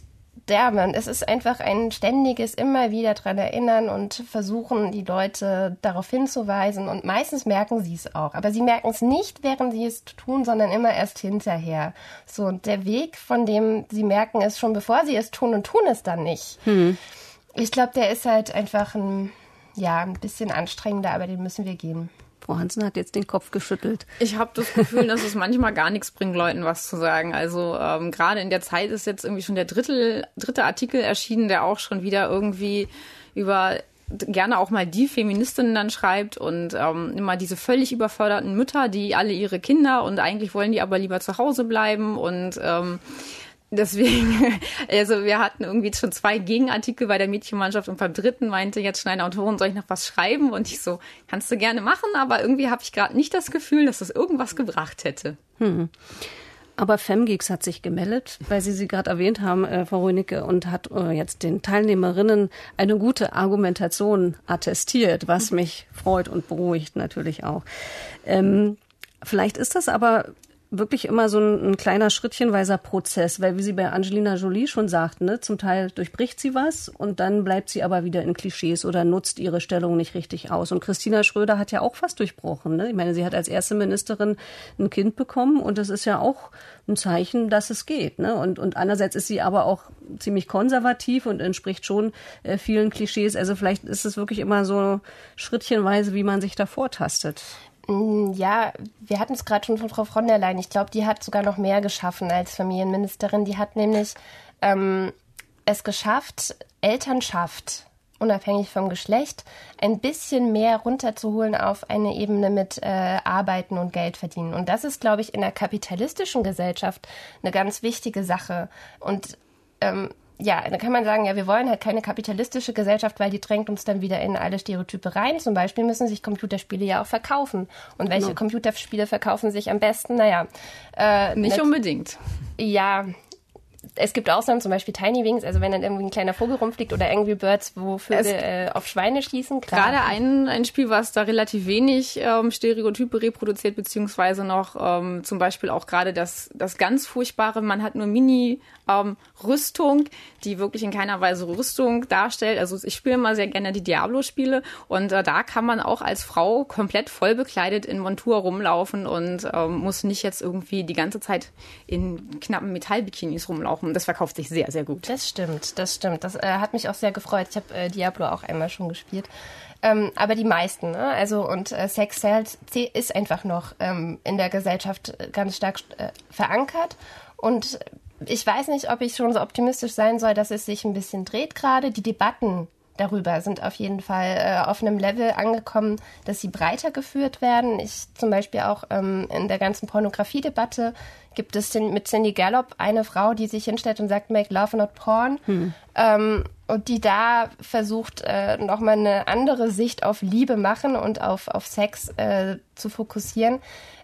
Mann, es ist einfach ein ständiges immer wieder dran erinnern und versuchen, die Leute darauf hinzuweisen. Und meistens merken sie es auch. Aber sie merken es nicht, während sie es tun, sondern immer erst hinterher. So, und der Weg, von dem sie merken es schon, bevor sie es tun und tun es dann nicht. Ich glaube, der ist halt einfach ein bisschen anstrengender, aber den müssen wir gehen. Frau Hansen hat jetzt den Kopf geschüttelt. Ich habe das Gefühl, dass es manchmal gar nichts bringt, Leuten was zu sagen. Also gerade in der Zeit ist jetzt irgendwie schon der dritte Artikel erschienen, der auch schon wieder irgendwie über gerne auch mal die Feministinnen dann schreibt und immer diese völlig überforderten Mütter, die alle ihre Kinder und eigentlich wollen die aber lieber zu Hause bleiben und deswegen, also wir hatten irgendwie schon 2 Gegenartikel bei der Mädchenmannschaft und beim dritten meinte jetzt schon eine Autorin, soll ich noch was schreiben? Und ich so, kannst du gerne machen, aber irgendwie habe ich gerade nicht das Gefühl, dass das irgendwas gebracht hätte. Aber Femgeeks hat sich gemeldet, weil Sie gerade erwähnt haben, Frau Rönecke, und hat jetzt den Teilnehmerinnen eine gute Argumentation attestiert, was mich freut und beruhigt natürlich auch. Vielleicht ist das aber wirklich immer so ein kleiner schrittchenweiser Prozess, weil wie Sie bei Angelina Jolie schon sagten, ne, zum Teil durchbricht sie was und dann bleibt sie aber wieder in Klischees oder nutzt ihre Stellung nicht richtig aus. Und Christina Schröder hat ja auch was durchbrochen. Ne? Ich meine, sie hat als erste Ministerin ein Kind bekommen und das ist ja auch ein Zeichen, dass es geht. Ne? Und andererseits ist sie aber auch ziemlich konservativ und entspricht schon vielen Klischees. Also vielleicht ist es wirklich immer so schrittchenweise, wie man sich da vortastet. Ja, wir hatten es gerade schon von Frau von der Leyen. Ich glaube, die hat sogar noch mehr geschaffen als Familienministerin. Die hat nämlich es geschafft, Elternschaft, unabhängig vom Geschlecht, ein bisschen mehr runterzuholen auf eine Ebene mit Arbeiten und Geld verdienen. Und das ist, glaube ich, in der kapitalistischen Gesellschaft eine ganz wichtige Sache. Und da kann man sagen, ja, wir wollen halt keine kapitalistische Gesellschaft, weil die drängt uns dann wieder in alle Stereotype rein. Zum Beispiel müssen sich Computerspiele ja auch verkaufen. Und welche Computerspiele verkaufen sich am besten? Nicht unbedingt. Ja, es gibt Ausnahmen, zum Beispiel Tiny Wings, also wenn dann irgendwie ein kleiner Vogel rumfliegt oder Angry Birds, wo Vögel auf Schweine schießen. Klar. Gerade ein Spiel, was da relativ wenig Stereotype reproduziert, beziehungsweise noch zum Beispiel auch gerade das ganz Furchtbare, man hat nur Mini-Rüstung, die wirklich in keiner Weise Rüstung darstellt. Also ich spiele immer sehr gerne die Diablo-Spiele und da kann man auch als Frau komplett voll bekleidet in Montur rumlaufen und muss nicht jetzt irgendwie die ganze Zeit in knappen Metallbikinis rumlaufen. Das verkauft sich sehr, sehr gut. Das stimmt. Das hat mich auch sehr gefreut. Ich habe Diablo auch einmal schon gespielt. Aber die meisten, ne? Also und Sex Sales ist einfach noch in der Gesellschaft ganz stark verankert. Und ich weiß nicht, ob ich schon so optimistisch sein soll, dass es sich ein bisschen dreht gerade. Die Debatten darüber sind auf jeden Fall auf einem Level angekommen, dass sie breiter geführt werden. Ich zum Beispiel auch in der ganzen Pornografie-Debatte gibt es mit Cindy Gallop eine Frau, die sich hinstellt und sagt, make love not porn. Und die da versucht, nochmal eine andere Sicht auf Liebe machen und auf Sex zu fokussieren.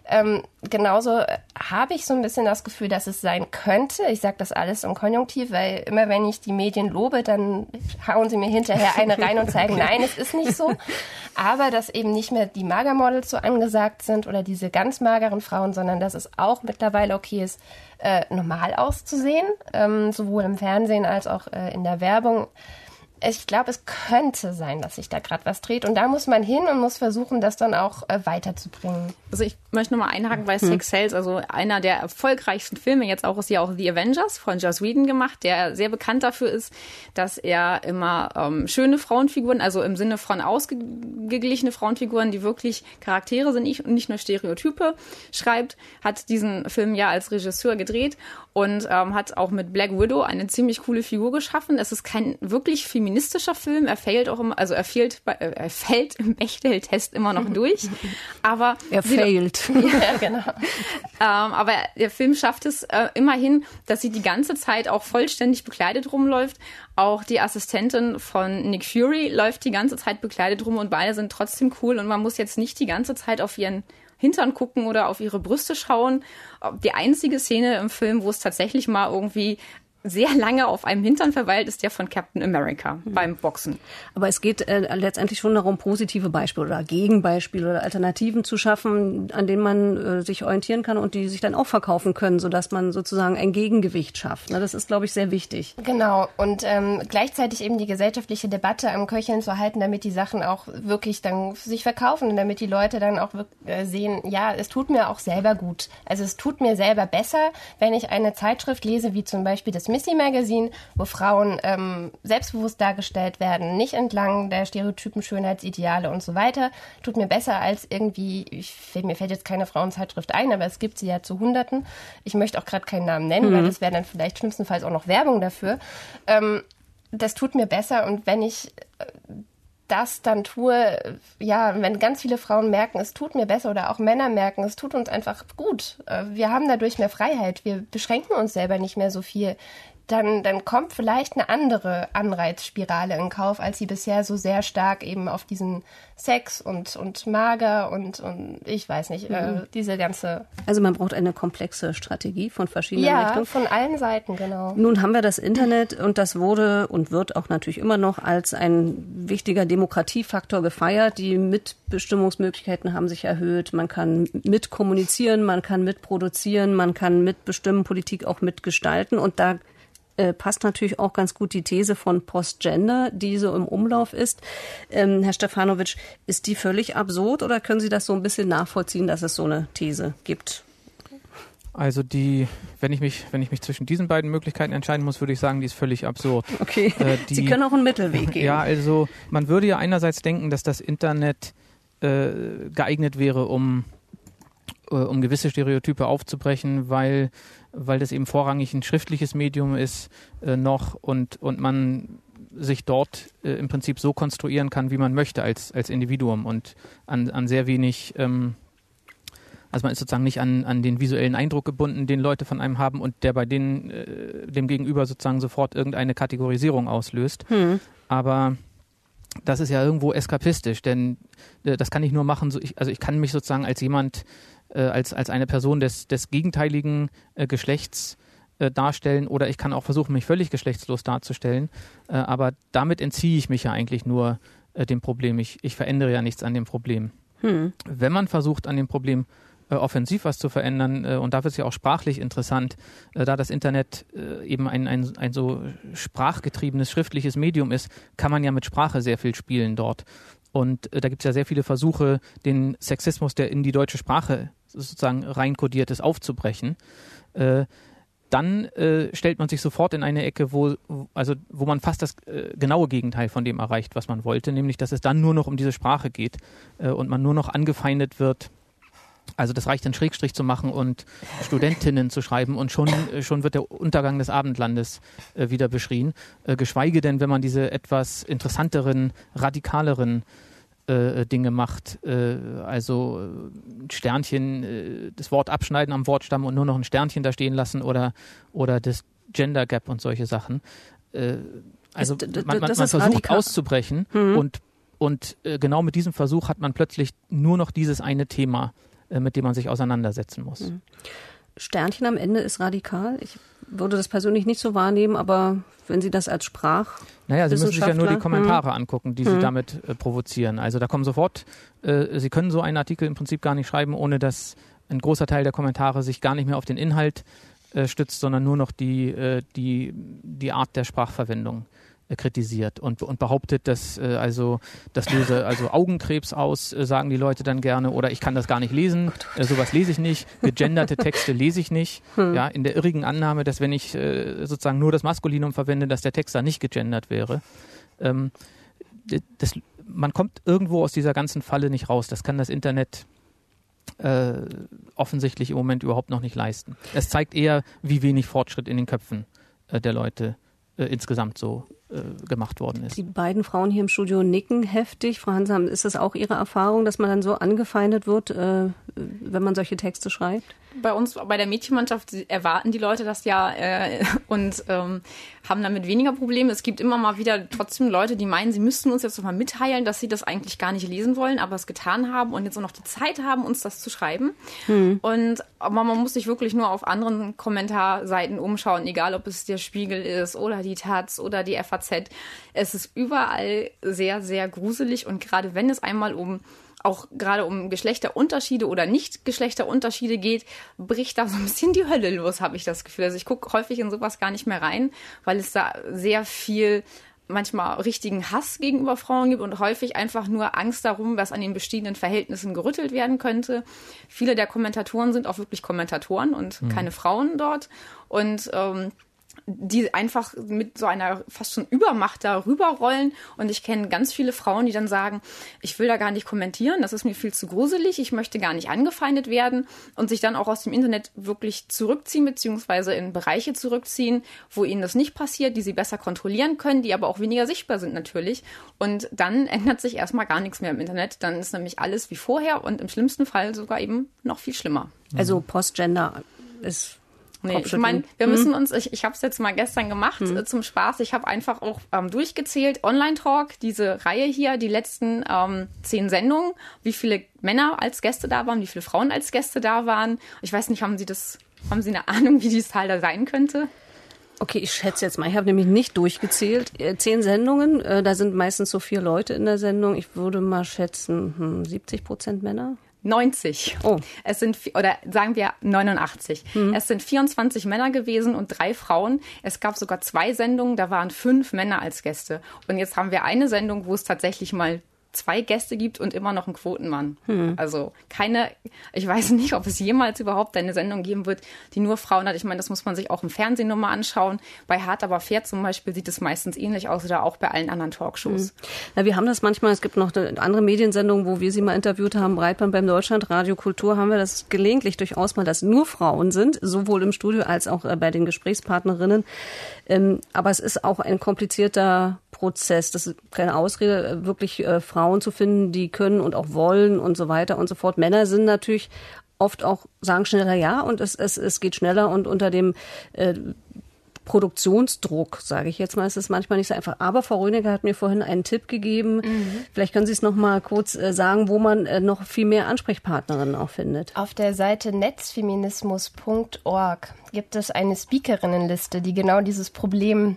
Genauso habe ich so ein bisschen das Gefühl, dass es sein könnte. Ich sage das alles im Konjunktiv, weil immer wenn ich die Medien lobe, dann hauen sie mir hinterher eine rein und zeigen, nein, es ist nicht so. Aber dass eben nicht mehr die Magermodels so angesagt sind oder diese ganz mageren Frauen, sondern dass es auch mittlerweile okay ist, normal auszusehen, sowohl im Fernsehen als auch in der Werbung. Ich glaube, es könnte sein, dass sich da gerade was dreht. Und da muss man hin und muss versuchen, das dann auch weiterzubringen. Also ich möchte nochmal einhaken bei Sex Sales. Also einer der erfolgreichsten Filme jetzt auch ist ja auch The Avengers von Joss Whedon gemacht, der sehr bekannt dafür ist, dass er immer schöne Frauenfiguren, also im Sinne von ausgeglichene Frauenfiguren, die wirklich Charaktere sind und nicht nur Stereotype schreibt, hat diesen Film ja als Regisseur gedreht und hat auch mit Black Widow eine ziemlich coole Figur geschaffen. Es ist kein wirklich feministischer Film. Er fällt auch immer, also er fällt im Bechdel-Test immer noch durch. Aber er fällt. Ja, genau. Aber der Film schafft es immerhin, dass sie die ganze Zeit auch vollständig bekleidet rumläuft. Auch die Assistentin von Nick Fury läuft die ganze Zeit bekleidet rum und beide sind trotzdem cool und man muss jetzt nicht die ganze Zeit auf ihren Hintern gucken oder auf ihre Brüste schauen. Die einzige Szene im Film, wo es tatsächlich mal irgendwie sehr lange auf einem Hintern verweilt, ist der von Captain America beim Boxen. Aber es geht letztendlich schon darum, positive Beispiele oder Gegenbeispiele oder Alternativen zu schaffen, an denen man sich orientieren kann und die sich dann auch verkaufen können, sodass man sozusagen ein Gegengewicht schafft. Ne? Das ist, glaube ich, sehr wichtig. Genau. Und gleichzeitig eben die gesellschaftliche Debatte am Köcheln zu halten, damit die Sachen auch wirklich dann sich verkaufen und damit die Leute dann auch sehen, ja, es tut mir auch selber gut. Also es tut mir selber besser, wenn ich eine Zeitschrift lese, wie zum Beispiel das Missy Magazine, wo Frauen selbstbewusst dargestellt werden, nicht entlang der Stereotypen, Schönheitsideale und so weiter. Tut mir besser als irgendwie, mir fällt jetzt keine Frauenzeitschrift ein, aber es gibt sie ja zu Hunderten. Ich möchte auch gerade keinen Namen nennen, weil das wäre dann vielleicht schlimmstenfalls auch noch Werbung dafür. Das tut mir besser und wenn ich das dann tue, ja, wenn ganz viele Frauen merken, es tut mir besser oder auch Männer merken, es tut uns einfach gut. Wir haben dadurch mehr Freiheit, wir beschränken uns selber nicht mehr so viel. Dann kommt vielleicht eine andere Anreizspirale in Kauf, als sie bisher so sehr stark eben auf diesen Sex und mager und ich weiß nicht, diese ganze... Also man braucht eine komplexe Strategie von verschiedenen Richtungen. Ja, von allen Seiten, genau. Nun haben wir das Internet und das wurde und wird auch natürlich immer noch als ein wichtiger Demokratiefaktor gefeiert. Die Mitbestimmungsmöglichkeiten haben sich erhöht. Man kann mitkommunizieren, man kann mitproduzieren, man kann mitbestimmen, Politik auch mitgestalten und da passt natürlich auch ganz gut die These von Postgender, die so im Umlauf ist. Herr Stefanovic, ist die völlig absurd oder können Sie das so ein bisschen nachvollziehen, dass es so eine These gibt? Also wenn ich mich zwischen diesen beiden Möglichkeiten entscheiden muss, würde ich sagen, die ist völlig absurd. Okay, Sie können auch einen Mittelweg gehen. Ja, also man würde ja einerseits denken, dass das Internet geeignet wäre, um gewisse Stereotype aufzubrechen, weil das eben vorrangig ein schriftliches Medium ist noch und man sich dort im Prinzip so konstruieren kann, wie man möchte als Individuum und an sehr wenig, also man ist sozusagen nicht an den visuellen Eindruck gebunden, den Leute von einem haben und der bei dem Gegenüber sozusagen sofort irgendeine Kategorisierung auslöst. Aber das ist ja irgendwo eskapistisch, denn das kann ich nur machen, also ich kann mich sozusagen als jemand, als eine Person des gegenteiligen Geschlechts darstellen oder ich kann auch versuchen, mich völlig geschlechtslos darzustellen, aber damit entziehe ich mich ja eigentlich nur dem Problem. Ich verändere ja nichts an dem Problem. Wenn man versucht, an dem Problem offensiv was zu verändern, und da wird es ja auch sprachlich interessant, da das Internet eben ein so sprachgetriebenes schriftliches Medium ist, kann man ja mit Sprache sehr viel spielen dort. Und da gibt es ja sehr viele Versuche, den Sexismus, der in die deutsche Sprache sozusagen reinkodiert ist, aufzubrechen. Dann stellt man sich sofort in eine Ecke, wo man fast das genaue Gegenteil von dem erreicht, was man wollte, nämlich dass es dann nur noch um diese Sprache geht und man nur noch angefeindet wird. Also das reicht, einen Schrägstrich zu machen und Studentinnen zu schreiben und schon wird der Untergang des Abendlandes wieder beschrien. Geschweige denn, wenn man diese etwas interessanteren, radikaleren Dinge macht, also Sternchen, das Wort abschneiden am Wortstamm und nur noch ein Sternchen da stehen lassen oder das Gender Gap und solche Sachen. Also man versucht radikal auszubrechen und genau mit diesem Versuch hat man plötzlich nur noch dieses eine Thema, mit dem man sich auseinandersetzen muss. Sternchen am Ende ist radikal. Ich würde das persönlich nicht so wahrnehmen, aber wenn Sie das als Naja, Sie müssen sich ja nur die Kommentare angucken, die Sie damit provozieren. Also da kommen sofort, Sie können so einen Artikel im Prinzip gar nicht schreiben, ohne dass ein großer Teil der Kommentare sich gar nicht mehr auf den Inhalt stützt, sondern nur noch die Art der Sprachverwendung kritisiert und behauptet, dass das löse Augenkrebs aus, sagen die Leute dann gerne, oder ich kann das gar nicht lesen, sowas lese ich nicht, gegenderte Texte lese ich nicht, ja, in der irrigen Annahme, dass wenn ich sozusagen nur das Maskulinum verwende, dass der Text da nicht gegendert wäre. Man kommt irgendwo aus dieser ganzen Falle nicht raus. Das kann das Internet offensichtlich im Moment überhaupt noch nicht leisten. Es zeigt eher, wie wenig Fortschritt in den Köpfen der Leute insgesamt so gemacht worden ist. Die beiden Frauen hier im Studio nicken heftig. Frau Hansam, ist das auch Ihre Erfahrung, dass man dann so angefeindet wird, wenn man solche Texte schreibt? Bei uns, bei der Mädchenmannschaft, erwarten die Leute das ja und haben damit weniger Probleme. Es gibt immer mal wieder trotzdem Leute, die meinen, sie müssten uns jetzt noch mal mitteilen, dass sie das eigentlich gar nicht lesen wollen, aber es getan haben und jetzt auch noch die Zeit haben, uns das zu schreiben. Und aber man muss sich wirklich nur auf anderen Kommentarseiten umschauen, egal ob es der Spiegel ist oder die Taz oder die FAZ. Es ist überall sehr, sehr gruselig und gerade wenn es einmal um Geschlechterunterschiede oder Nicht-Geschlechterunterschiede geht, bricht da so ein bisschen die Hölle los, habe ich das Gefühl. Also ich gucke häufig in sowas gar nicht mehr rein, weil es da sehr viel manchmal richtigen Hass gegenüber Frauen gibt und häufig einfach nur Angst darum, was an den bestehenden Verhältnissen gerüttelt werden könnte. Viele der Kommentatoren sind auch wirklich Kommentatoren und keine Frauen dort. Und die einfach mit so einer fast schon Übermacht da rüberrollen. Und ich kenne ganz viele Frauen, die dann sagen, ich will da gar nicht kommentieren, das ist mir viel zu gruselig, ich möchte gar nicht angefeindet werden und sich dann auch aus dem Internet wirklich zurückziehen, beziehungsweise in Bereiche zurückziehen, wo ihnen das nicht passiert, die sie besser kontrollieren können, die aber auch weniger sichtbar sind natürlich. Und dann ändert sich erstmal gar nichts mehr im Internet. Dann ist nämlich alles wie vorher und im schlimmsten Fall sogar eben noch viel schlimmer. Also Postgender ist... Nee, ich meine, wir müssen uns, ich habe es jetzt mal gestern gemacht zum Spaß, ich habe einfach auch durchgezählt, Online-Talk, diese Reihe hier, die letzten 10 Sendungen, wie viele Männer als Gäste da waren, wie viele Frauen als Gäste da waren. Ich weiß nicht, haben Sie eine Ahnung, wie die Zahl da sein könnte? Okay, ich schätze jetzt mal, ich habe nämlich nicht durchgezählt. 10 Sendungen, da sind meistens so 4 Leute in der Sendung. Ich würde mal schätzen, 70% Männer. 90. Oh. Es sind, oder sagen wir 89. Es sind 24 Männer gewesen und 3 Frauen. Es gab sogar 2 Sendungen, da waren 5 Männer als Gäste. Und jetzt haben wir eine Sendung, wo es tatsächlich mal 2 Gäste gibt und immer noch einen Quotenmann. Also ich weiß nicht, ob es jemals überhaupt eine Sendung geben wird, die nur Frauen hat. Ich meine, das muss man sich auch im Fernsehen nur mal anschauen. Bei Hart aber fair zum Beispiel sieht es meistens ähnlich aus oder auch bei allen anderen Talkshows. Ja, wir haben das manchmal, es gibt noch andere Mediensendungen, wo wir sie mal interviewt haben, Breitband beim Deutschlandradio Kultur haben wir das gelegentlich durchaus mal, dass nur Frauen sind, sowohl im Studio als auch bei den Gesprächspartnerinnen. Aber es ist auch ein komplizierter Prozess. Das ist keine Ausrede, wirklich Frauen zu finden, die können und auch wollen und so weiter und so fort. Männer sind natürlich oft auch, sagen schneller ja und es geht schneller und unter dem Produktionsdruck, sage ich jetzt mal, ist es manchmal nicht so einfach. Aber Frau Rönecke hat mir vorhin einen Tipp gegeben. Vielleicht können Sie es noch mal kurz sagen, wo man noch viel mehr Ansprechpartnerinnen auch findet. Auf der Seite netzfeminismus.org gibt es eine Speakerinnenliste, die genau dieses Problem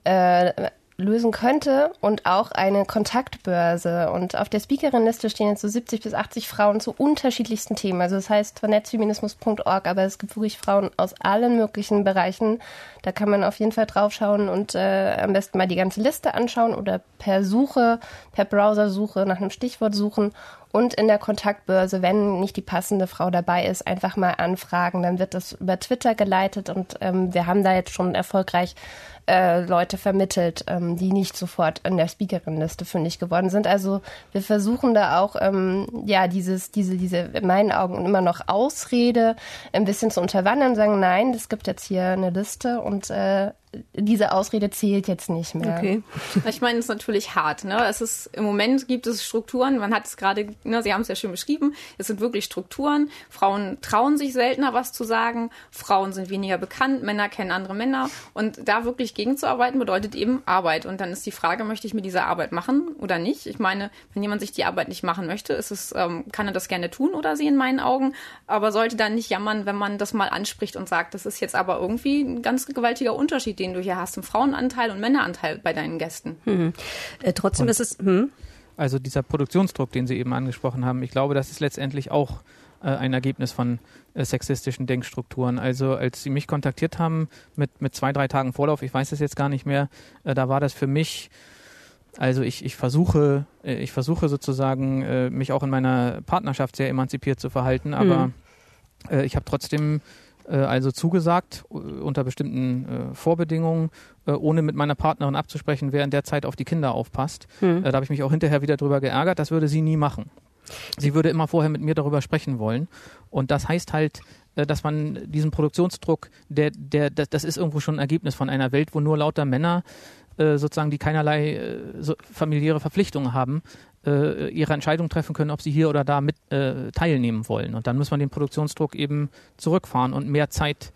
lösen könnte und auch eine Kontaktbörse. Und auf der Speakerinnenliste stehen jetzt so 70 bis 80 Frauen zu unterschiedlichsten Themen. Also das heißt zwar netzfeminismus.org, aber es gibt wirklich Frauen aus allen möglichen Bereichen. Da kann man auf jeden Fall draufschauen und am besten mal die ganze Liste anschauen oder per Browsersuche nach einem Stichwort suchen. Und in der Kontaktbörse, wenn nicht die passende Frau dabei ist, einfach mal anfragen. Dann wird das über Twitter geleitet und wir haben da jetzt schon erfolgreich Leute vermittelt, die nicht sofort in der Speakerinnenliste fündig geworden sind. Also wir versuchen da auch diese in meinen Augen immer noch Ausrede ein bisschen zu unterwandern, sagen, nein, es gibt jetzt hier eine Liste und diese Ausrede zählt jetzt nicht mehr. Okay. Ich meine, es ist natürlich hart. Ne? Im Moment gibt es Strukturen, man hat es gerade, Sie haben es ja schön beschrieben, es sind wirklich Strukturen. Frauen trauen sich seltener, was zu sagen. Frauen sind weniger bekannt, Männer kennen andere Männer. Und da wirklich gegenzuarbeiten bedeutet eben Arbeit. Und dann ist die Frage, möchte ich mir diese Arbeit machen oder nicht? Ich meine, wenn jemand sich die Arbeit nicht machen möchte, kann er das gerne tun oder sie in meinen Augen, aber sollte dann nicht jammern, wenn man das mal anspricht und sagt, das ist jetzt aber irgendwie ein ganz gewaltiger Unterschied, den du hier hast, im Frauenanteil und Männeranteil bei deinen Gästen. Trotzdem ist es... Also dieser Produktionsdruck, den Sie eben angesprochen haben, ich glaube, das ist letztendlich auch ein Ergebnis von sexistischen Denkstrukturen. Also als Sie mich kontaktiert haben mit 2-3 Tagen Vorlauf, ich weiß es jetzt gar nicht mehr, da war das für mich, also ich versuche sozusagen, mich auch in meiner Partnerschaft sehr emanzipiert zu verhalten, aber ich habe trotzdem also zugesagt, unter bestimmten Vorbedingungen, ohne mit meiner Partnerin abzusprechen, wer in der Zeit auf die Kinder aufpasst. Da habe ich mich auch hinterher wieder drüber geärgert, das würde sie nie machen. Sie würde immer vorher mit mir darüber sprechen wollen. Und das heißt halt, dass man diesen Produktionsdruck, das ist irgendwo schon ein Ergebnis von einer Welt, wo nur lauter Männer sozusagen, die keinerlei familiäre Verpflichtungen haben, ihre Entscheidung treffen können, ob sie hier oder da mit teilnehmen wollen. Und dann muss man den Produktionsdruck eben zurückfahren und mehr Zeit,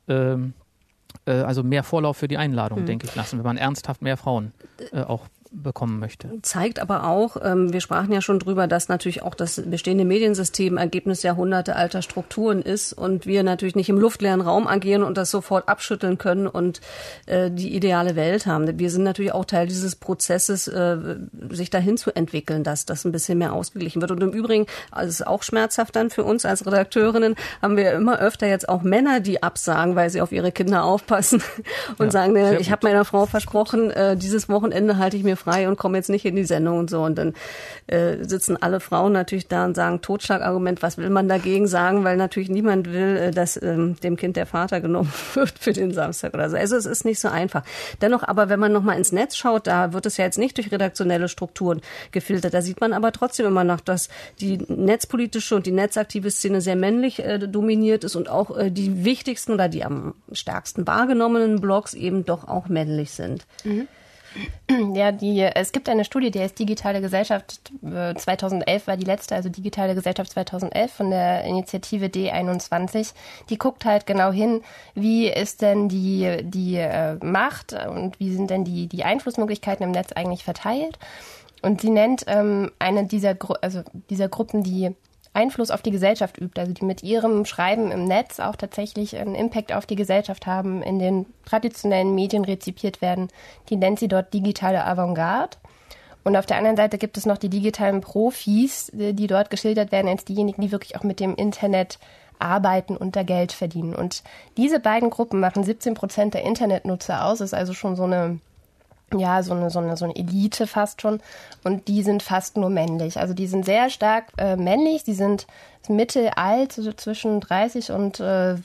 also mehr Vorlauf für die Einladung, denke ich, lassen, wenn man ernsthaft mehr Frauen auch bekommen möchte. Zeigt aber auch, wir sprachen ja schon drüber, dass natürlich auch das bestehende Mediensystem Ergebnis jahrhundertealter Strukturen ist und wir natürlich nicht im luftleeren Raum agieren und das sofort abschütteln können und die ideale Welt haben. Wir sind natürlich auch Teil dieses Prozesses, sich dahin zu entwickeln, dass das ein bisschen mehr ausgeglichen wird. Und im Übrigen, also es ist auch schmerzhaft dann für uns als Redakteurinnen, haben wir immer öfter jetzt auch Männer, die absagen, weil sie auf ihre Kinder aufpassen und sagen, ich habe meiner Frau versprochen, dieses Wochenende halte ich mir frei und komme jetzt nicht in die Sendung und so. Und dann sitzen alle Frauen natürlich da und sagen, Totschlagargument, was will man dagegen sagen? Weil natürlich niemand will, dass dem Kind der Vater genommen wird für den Samstag oder so. Also es ist nicht so einfach. Dennoch aber, wenn man nochmal ins Netz schaut, da wird es ja jetzt nicht durch redaktionelle Strukturen gefiltert. Da sieht man aber trotzdem immer noch, dass die netzpolitische und die netzaktive Szene sehr männlich dominiert ist und auch die wichtigsten oder die am stärksten wahrgenommenen Blogs eben doch auch männlich sind. Mhm. Ja, es gibt eine Studie, die heißt Digitale Gesellschaft 2011 war die letzte, also Digitale Gesellschaft 2011 von der Initiative D21. Die guckt halt genau hin, wie ist denn die Macht und wie sind denn die Einflussmöglichkeiten im Netz eigentlich verteilt. Und sie nennt eine dieser Gruppen, die Einfluss auf die Gesellschaft übt, also die mit ihrem Schreiben im Netz auch tatsächlich einen Impact auf die Gesellschaft haben, in den traditionellen Medien rezipiert werden. Die nennt sie dort digitale Avantgarde. Und auf der anderen Seite gibt es noch die digitalen Profis, die dort geschildert werden als diejenigen, die wirklich auch mit dem Internet arbeiten und da Geld verdienen. Und diese beiden Gruppen machen 17% der Internetnutzer aus. Das ist also schon so eine Elite fast schon. Und die sind fast nur männlich. Also die sind sehr stark männlich. Die sind mittelalt, so zwischen 30 und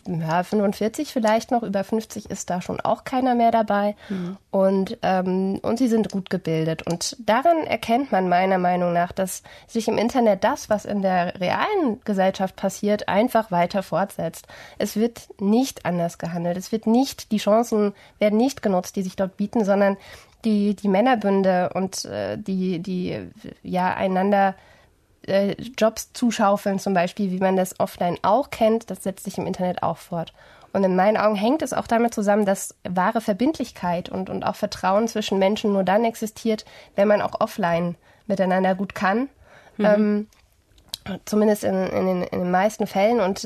45 vielleicht noch. Über 50 ist da schon auch keiner mehr dabei. Mhm. Und sie sind gut gebildet. Und daran erkennt man meiner Meinung nach, dass sich im Internet das, was in der realen Gesellschaft passiert, einfach weiter fortsetzt. Es wird nicht anders gehandelt. Die Chancen werden nicht genutzt, die sich dort bieten, sondern die Männerbünde und die einander Jobs zuschaufeln zum Beispiel, wie man das offline auch kennt, das setzt sich im Internet auch fort. Und in meinen Augen hängt es auch damit zusammen, dass wahre Verbindlichkeit und auch Vertrauen zwischen Menschen nur dann existiert, wenn man auch offline miteinander gut kann. Mhm. Zumindest in den meisten Fällen. Und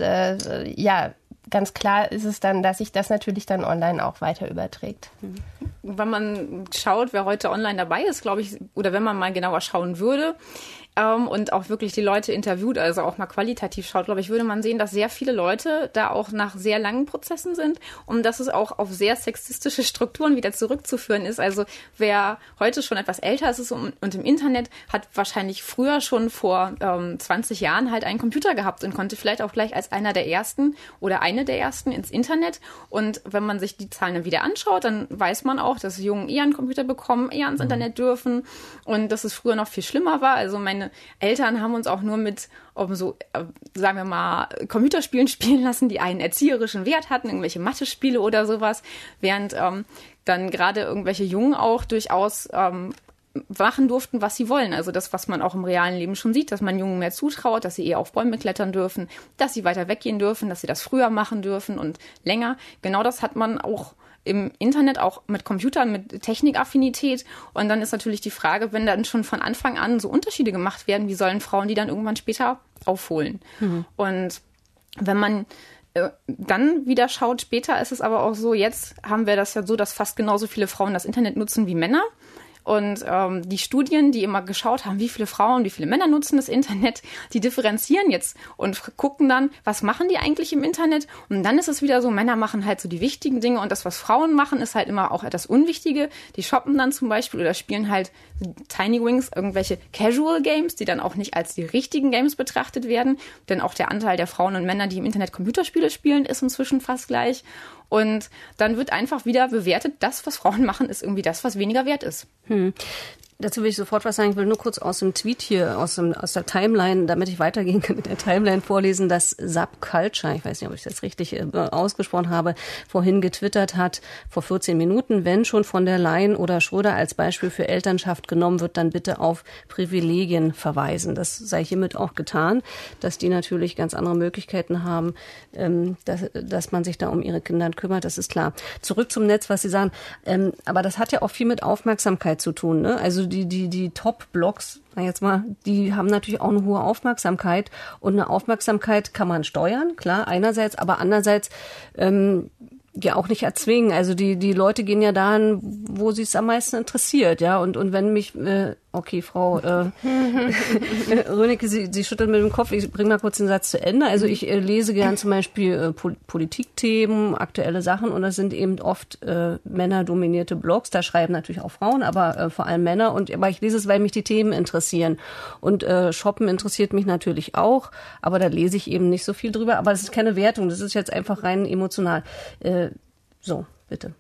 ganz klar ist es dann, dass sich das natürlich dann online auch weiter überträgt. Wenn man schaut, wer heute online dabei ist, glaube ich, oder wenn man mal genauer schauen würde, und auch wirklich die Leute interviewt, also auch mal qualitativ schaut, glaube ich, würde man sehen, dass sehr viele Leute da auch nach sehr langen Prozessen sind und dass es auch auf sehr sexistische Strukturen wieder zurückzuführen ist. Also wer heute schon etwas älter ist und im Internet, hat wahrscheinlich früher schon vor 20 Jahren halt einen Computer gehabt und konnte vielleicht auch gleich als einer der Ersten oder eine der Ersten ins Internet. Und wenn man sich die Zahlen dann wieder anschaut, dann weiß man auch, dass Jungen eher einen Computer bekommen, eher ans Internet dürfen und dass es früher noch viel schlimmer war. Also meine Eltern haben uns auch nur mit sagen wir mal, Computerspielen spielen lassen, die einen erzieherischen Wert hatten, irgendwelche Mathe-Spiele oder sowas, während dann gerade irgendwelche Jungen auch durchaus machen durften, was sie wollen. Also das, was man auch im realen Leben schon sieht, dass man Jungen mehr zutraut, dass sie eher auf Bäume klettern dürfen, dass sie weiter weggehen dürfen, dass sie das früher machen dürfen und länger. Genau das hat man auch im Internet, auch mit Computern, mit Technikaffinität. Und dann ist natürlich die Frage, wenn dann schon von Anfang an so Unterschiede gemacht werden, wie sollen Frauen die dann irgendwann später aufholen? Mhm. Und wenn man dann wieder schaut, später ist es aber auch so, jetzt haben wir das ja so, dass fast genauso viele Frauen das Internet nutzen wie Männer. Und die Studien, die immer geschaut haben, wie viele Frauen, wie viele Männer nutzen das Internet, die differenzieren jetzt und gucken dann, was machen die eigentlich im Internet? Und dann ist es wieder so, Männer machen halt so die wichtigen Dinge und das, was Frauen machen, ist halt immer auch etwas Unwichtige. Die shoppen dann zum Beispiel oder spielen halt Tiny Wings, irgendwelche Casual Games, die dann auch nicht als die richtigen Games betrachtet werden. Denn auch der Anteil der Frauen und Männer, die im Internet Computerspiele spielen, ist inzwischen fast gleich. Und dann wird einfach wieder bewertet, das, was Frauen machen, ist irgendwie das, was weniger wert ist. Dazu will ich sofort was sagen. Ich will nur kurz aus dem Tweet hier, aus der Timeline, damit ich weitergehen kann, mit der Timeline vorlesen, dass Subculture, ich weiß nicht, ob ich das richtig ausgesprochen habe, vorhin getwittert hat, vor 14 Minuten, wenn schon von der Leyen oder Schröder als Beispiel für Elternschaft genommen wird, dann bitte auf Privilegien verweisen. Das sei hiermit auch getan, dass die natürlich ganz andere Möglichkeiten haben, dass man sich da um ihre Kinder kümmert, das ist klar. Zurück zum Netz, was Sie sagen, aber das hat ja auch viel mit Aufmerksamkeit zu tun, ne? Also die Top-Blogs, jetzt mal, die haben natürlich auch eine hohe Aufmerksamkeit und eine Aufmerksamkeit kann man steuern, klar, einerseits, aber andererseits ja auch nicht erzwingen. Also die Leute gehen ja dahin, wo sie es am meisten interessiert, ja, und wenn mich okay, Frau Rönecke, Sie schüttelt mit dem Kopf. Ich bringe mal kurz den Satz zu Ende. Also ich lese gern zum Beispiel Politikthemen, aktuelle Sachen und das sind eben oft männerdominierte Blogs. Da schreiben natürlich auch Frauen, aber vor allem Männer. Aber ich lese es, weil mich die Themen interessieren. Und Shoppen interessiert mich natürlich auch, aber da lese ich eben nicht so viel drüber. Aber das ist keine Wertung, das ist jetzt einfach rein emotional. So, bitte.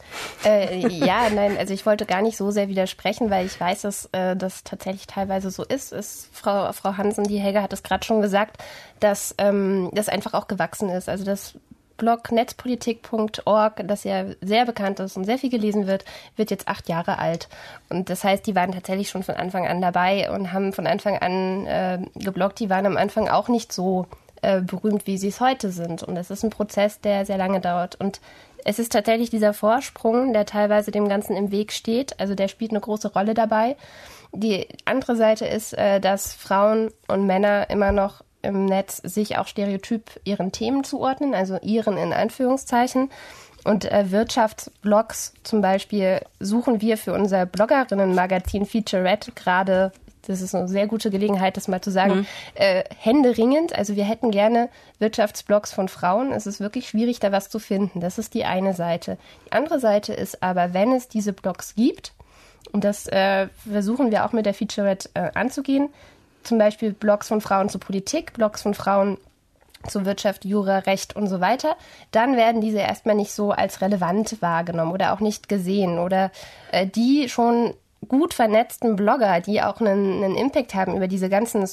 Ja, nein, also ich wollte gar nicht so sehr widersprechen, weil ich weiß, dass das tatsächlich teilweise so ist. Frau Hansen, die Helga hat es gerade schon gesagt, dass das einfach auch gewachsen ist. Also das Blog netzpolitik.org, das ja sehr bekannt ist und sehr viel gelesen wird jetzt 8 Jahre alt. Und das heißt, die waren tatsächlich schon von Anfang an dabei und haben von Anfang an gebloggt. Die waren am Anfang auch nicht so berühmt, wie sie es heute sind. Und das ist ein Prozess, der sehr lange dauert. Und es ist tatsächlich dieser Vorsprung, der teilweise dem Ganzen im Weg steht. Also der spielt eine große Rolle dabei. Die andere Seite ist, dass Frauen und Männer immer noch im Netz sich auch stereotyp ihren Themen zuordnen, also ihren in Anführungszeichen. Und Wirtschaftsblogs zum Beispiel suchen wir für unser Bloggerinnen-Magazin Featurette gerade, das ist eine sehr gute Gelegenheit, das mal zu sagen, händeringend. Also wir hätten gerne Wirtschaftsblogs von Frauen. Es ist wirklich schwierig, da was zu finden. Das ist die eine Seite. Die andere Seite ist aber, wenn es diese Blogs gibt, und das versuchen wir auch mit der Featurette anzugehen, zum Beispiel Blogs von Frauen zur Politik, Blogs von Frauen zu Wirtschaft, Jura, Recht und so weiter, dann werden diese erstmal nicht so als relevant wahrgenommen oder auch nicht gesehen. Oder die schon gut vernetzten Blogger, die auch einen Impact haben über diese ganzen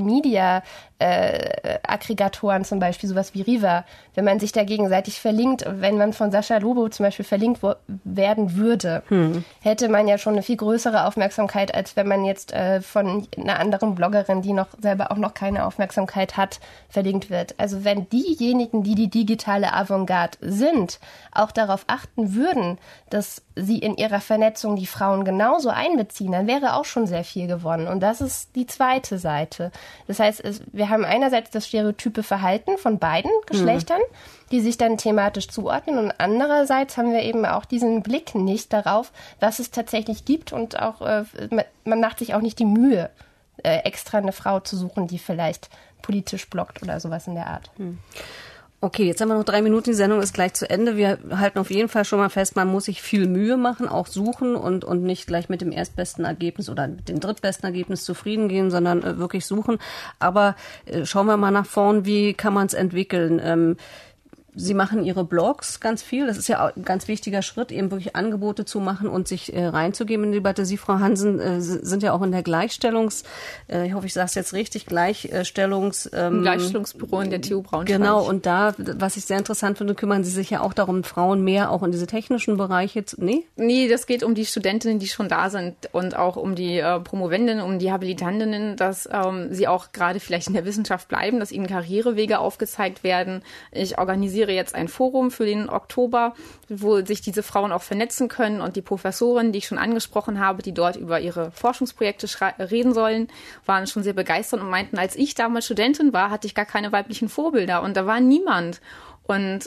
Social-Media-Aggregatoren, zum Beispiel sowas wie Riva, wenn man sich da gegenseitig verlinkt, wenn man von Sascha Lobo zum Beispiel verlinkt werden würde, hätte man ja schon eine viel größere Aufmerksamkeit, als wenn man jetzt von einer anderen Bloggerin, die noch selber auch noch keine Aufmerksamkeit hat, verlinkt wird. Also wenn diejenigen, die die digitale Avantgarde sind, auch darauf achten würden, dass sie in ihrer Vernetzung die Frauen genauso einbeziehen, dann wäre auch schon sehr viel gewonnen. Und das ist die zweite Seite. Das heißt, wir haben einerseits das stereotype Verhalten von beiden Geschlechtern, die sich dann thematisch zuordnen. Und andererseits haben wir eben auch diesen Blick nicht darauf, was es tatsächlich gibt. Und auch man macht sich auch nicht die Mühe, extra eine Frau zu suchen, die vielleicht politisch bloggt oder sowas in der Art. Okay, jetzt haben wir noch 3 Minuten, die Sendung ist gleich zu Ende. Wir halten auf jeden Fall schon mal fest, man muss sich viel Mühe machen, auch suchen und nicht gleich mit dem erstbesten Ergebnis oder mit dem drittbesten Ergebnis zufrieden gehen, sondern wirklich suchen. Aber schauen wir mal nach vorn, wie kann man es entwickeln? Sie machen Ihre Blogs ganz viel. Das ist ja auch ein ganz wichtiger Schritt, eben wirklich Angebote zu machen und sich reinzugeben in die Debatte. Sie, Frau Hansen, sind ja auch in der ich hoffe, ich sage es jetzt richtig, Gleichstellungsbüro in der TU Braunschweig. Genau, und da, was ich sehr interessant finde, kümmern Sie sich ja auch darum, Frauen mehr auch in diese technischen Bereiche zu... Nee, das geht um die Studentinnen, die schon da sind und auch um die Promovendinnen, um die Habilitantinnen, dass sie auch gerade vielleicht in der Wissenschaft bleiben, dass ihnen Karrierewege aufgezeigt werden. Ich organisiere jetzt ein Forum für den Oktober, wo sich diese Frauen auch vernetzen können und die Professorinnen, die ich schon angesprochen habe, die dort über ihre Forschungsprojekte reden sollen, waren schon sehr begeistert und meinten, als ich damals Studentin war, hatte ich gar keine weiblichen Vorbilder und da war niemand. Und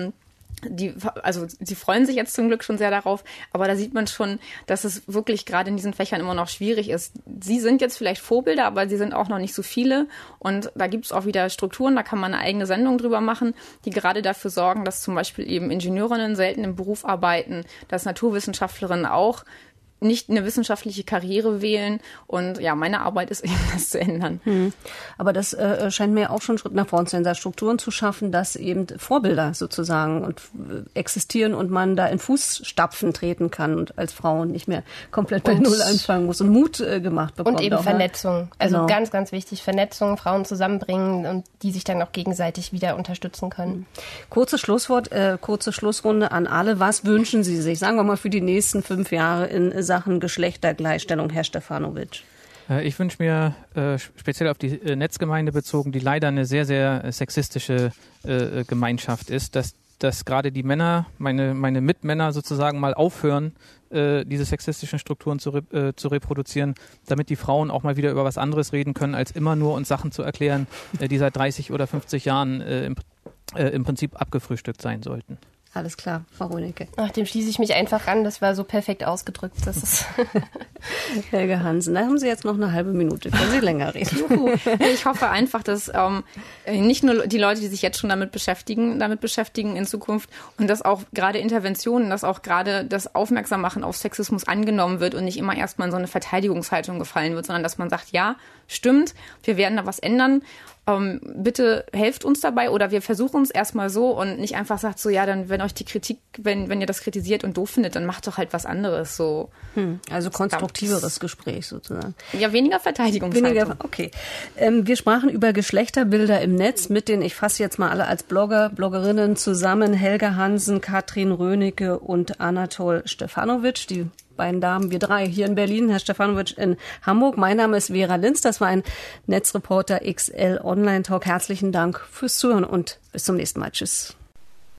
sie freuen sich jetzt zum Glück schon sehr darauf, aber da sieht man schon, dass es wirklich gerade in diesen Fächern immer noch schwierig ist. Sie sind jetzt vielleicht Vorbilder, aber sie sind auch noch nicht so viele und da gibt es auch wieder Strukturen, da kann man eine eigene Sendung drüber machen, die gerade dafür sorgen, dass zum Beispiel eben Ingenieurinnen selten im Beruf arbeiten, dass Naturwissenschaftlerinnen auch nicht eine wissenschaftliche Karriere wählen. Und ja, meine Arbeit ist eben, das zu ändern. Aber das scheint mir auch schon ein Schritt nach vorne zu sein, da Strukturen zu schaffen, dass eben Vorbilder sozusagen und existieren und man da in Fußstapfen treten kann und als Frau nicht mehr komplett bei Null anfangen muss und Mut gemacht bekommt. Und eben auch, Vernetzung. Also genau. ganz, ganz wichtig, Vernetzung, Frauen zusammenbringen und die sich dann auch gegenseitig wieder unterstützen können. Kurzes Schlusswort, kurze Schlussrunde an alle. Was wünschen Sie sich, sagen wir mal, für die nächsten 5 Jahre in Sachen Geschlechtergleichstellung, Herr Stefanovic? Ich wünsche mir, speziell auf die Netzgemeinde bezogen, die leider eine sehr, sehr sexistische Gemeinschaft ist, dass gerade die Männer, meine Mitmänner sozusagen mal aufhören, diese sexistischen Strukturen zu reproduzieren, damit die Frauen auch mal wieder über was anderes reden können, als immer nur uns Sachen zu erklären, die seit 30 oder 50 Jahren im Prinzip abgefrühstückt sein sollten. Alles klar, Frau Rönecke. Ach, dem schließe ich mich einfach an. Das war so perfekt ausgedrückt. Das ist Helga Hansen, da haben Sie jetzt noch eine halbe Minute. Können Sie länger reden? Ich hoffe einfach, dass nicht nur die Leute, die sich jetzt schon damit beschäftigen in Zukunft und dass auch gerade Interventionen, dass auch gerade das Aufmerksammachen auf Sexismus angenommen wird und nicht immer erstmal in so eine Verteidigungshaltung gefallen wird, sondern dass man sagt, ja, stimmt, wir werden da was ändern. Bitte helft uns dabei oder wir versuchen es erstmal so und nicht einfach sagt so, ja, dann wenn euch die Kritik, wenn ihr das kritisiert und doof findet, dann macht doch halt was anderes. So. Also konstruktiveres Gespräch sozusagen. Ja, weniger Verteidigungshaltung. Okay. Wir sprachen über Geschlechterbilder im Netz mit den, ich fasse jetzt mal alle als Bloggerinnen zusammen, Helga Hansen, Katrin Rönecke und Anatol Stefanovic, die beiden Damen, wir drei hier in Berlin, Herr Stefanovic in Hamburg. Mein Name ist Vera Linz, das war ein Netzreporter XL Online Talk. Herzlichen Dank fürs Zuhören und bis zum nächsten Mal. Tschüss.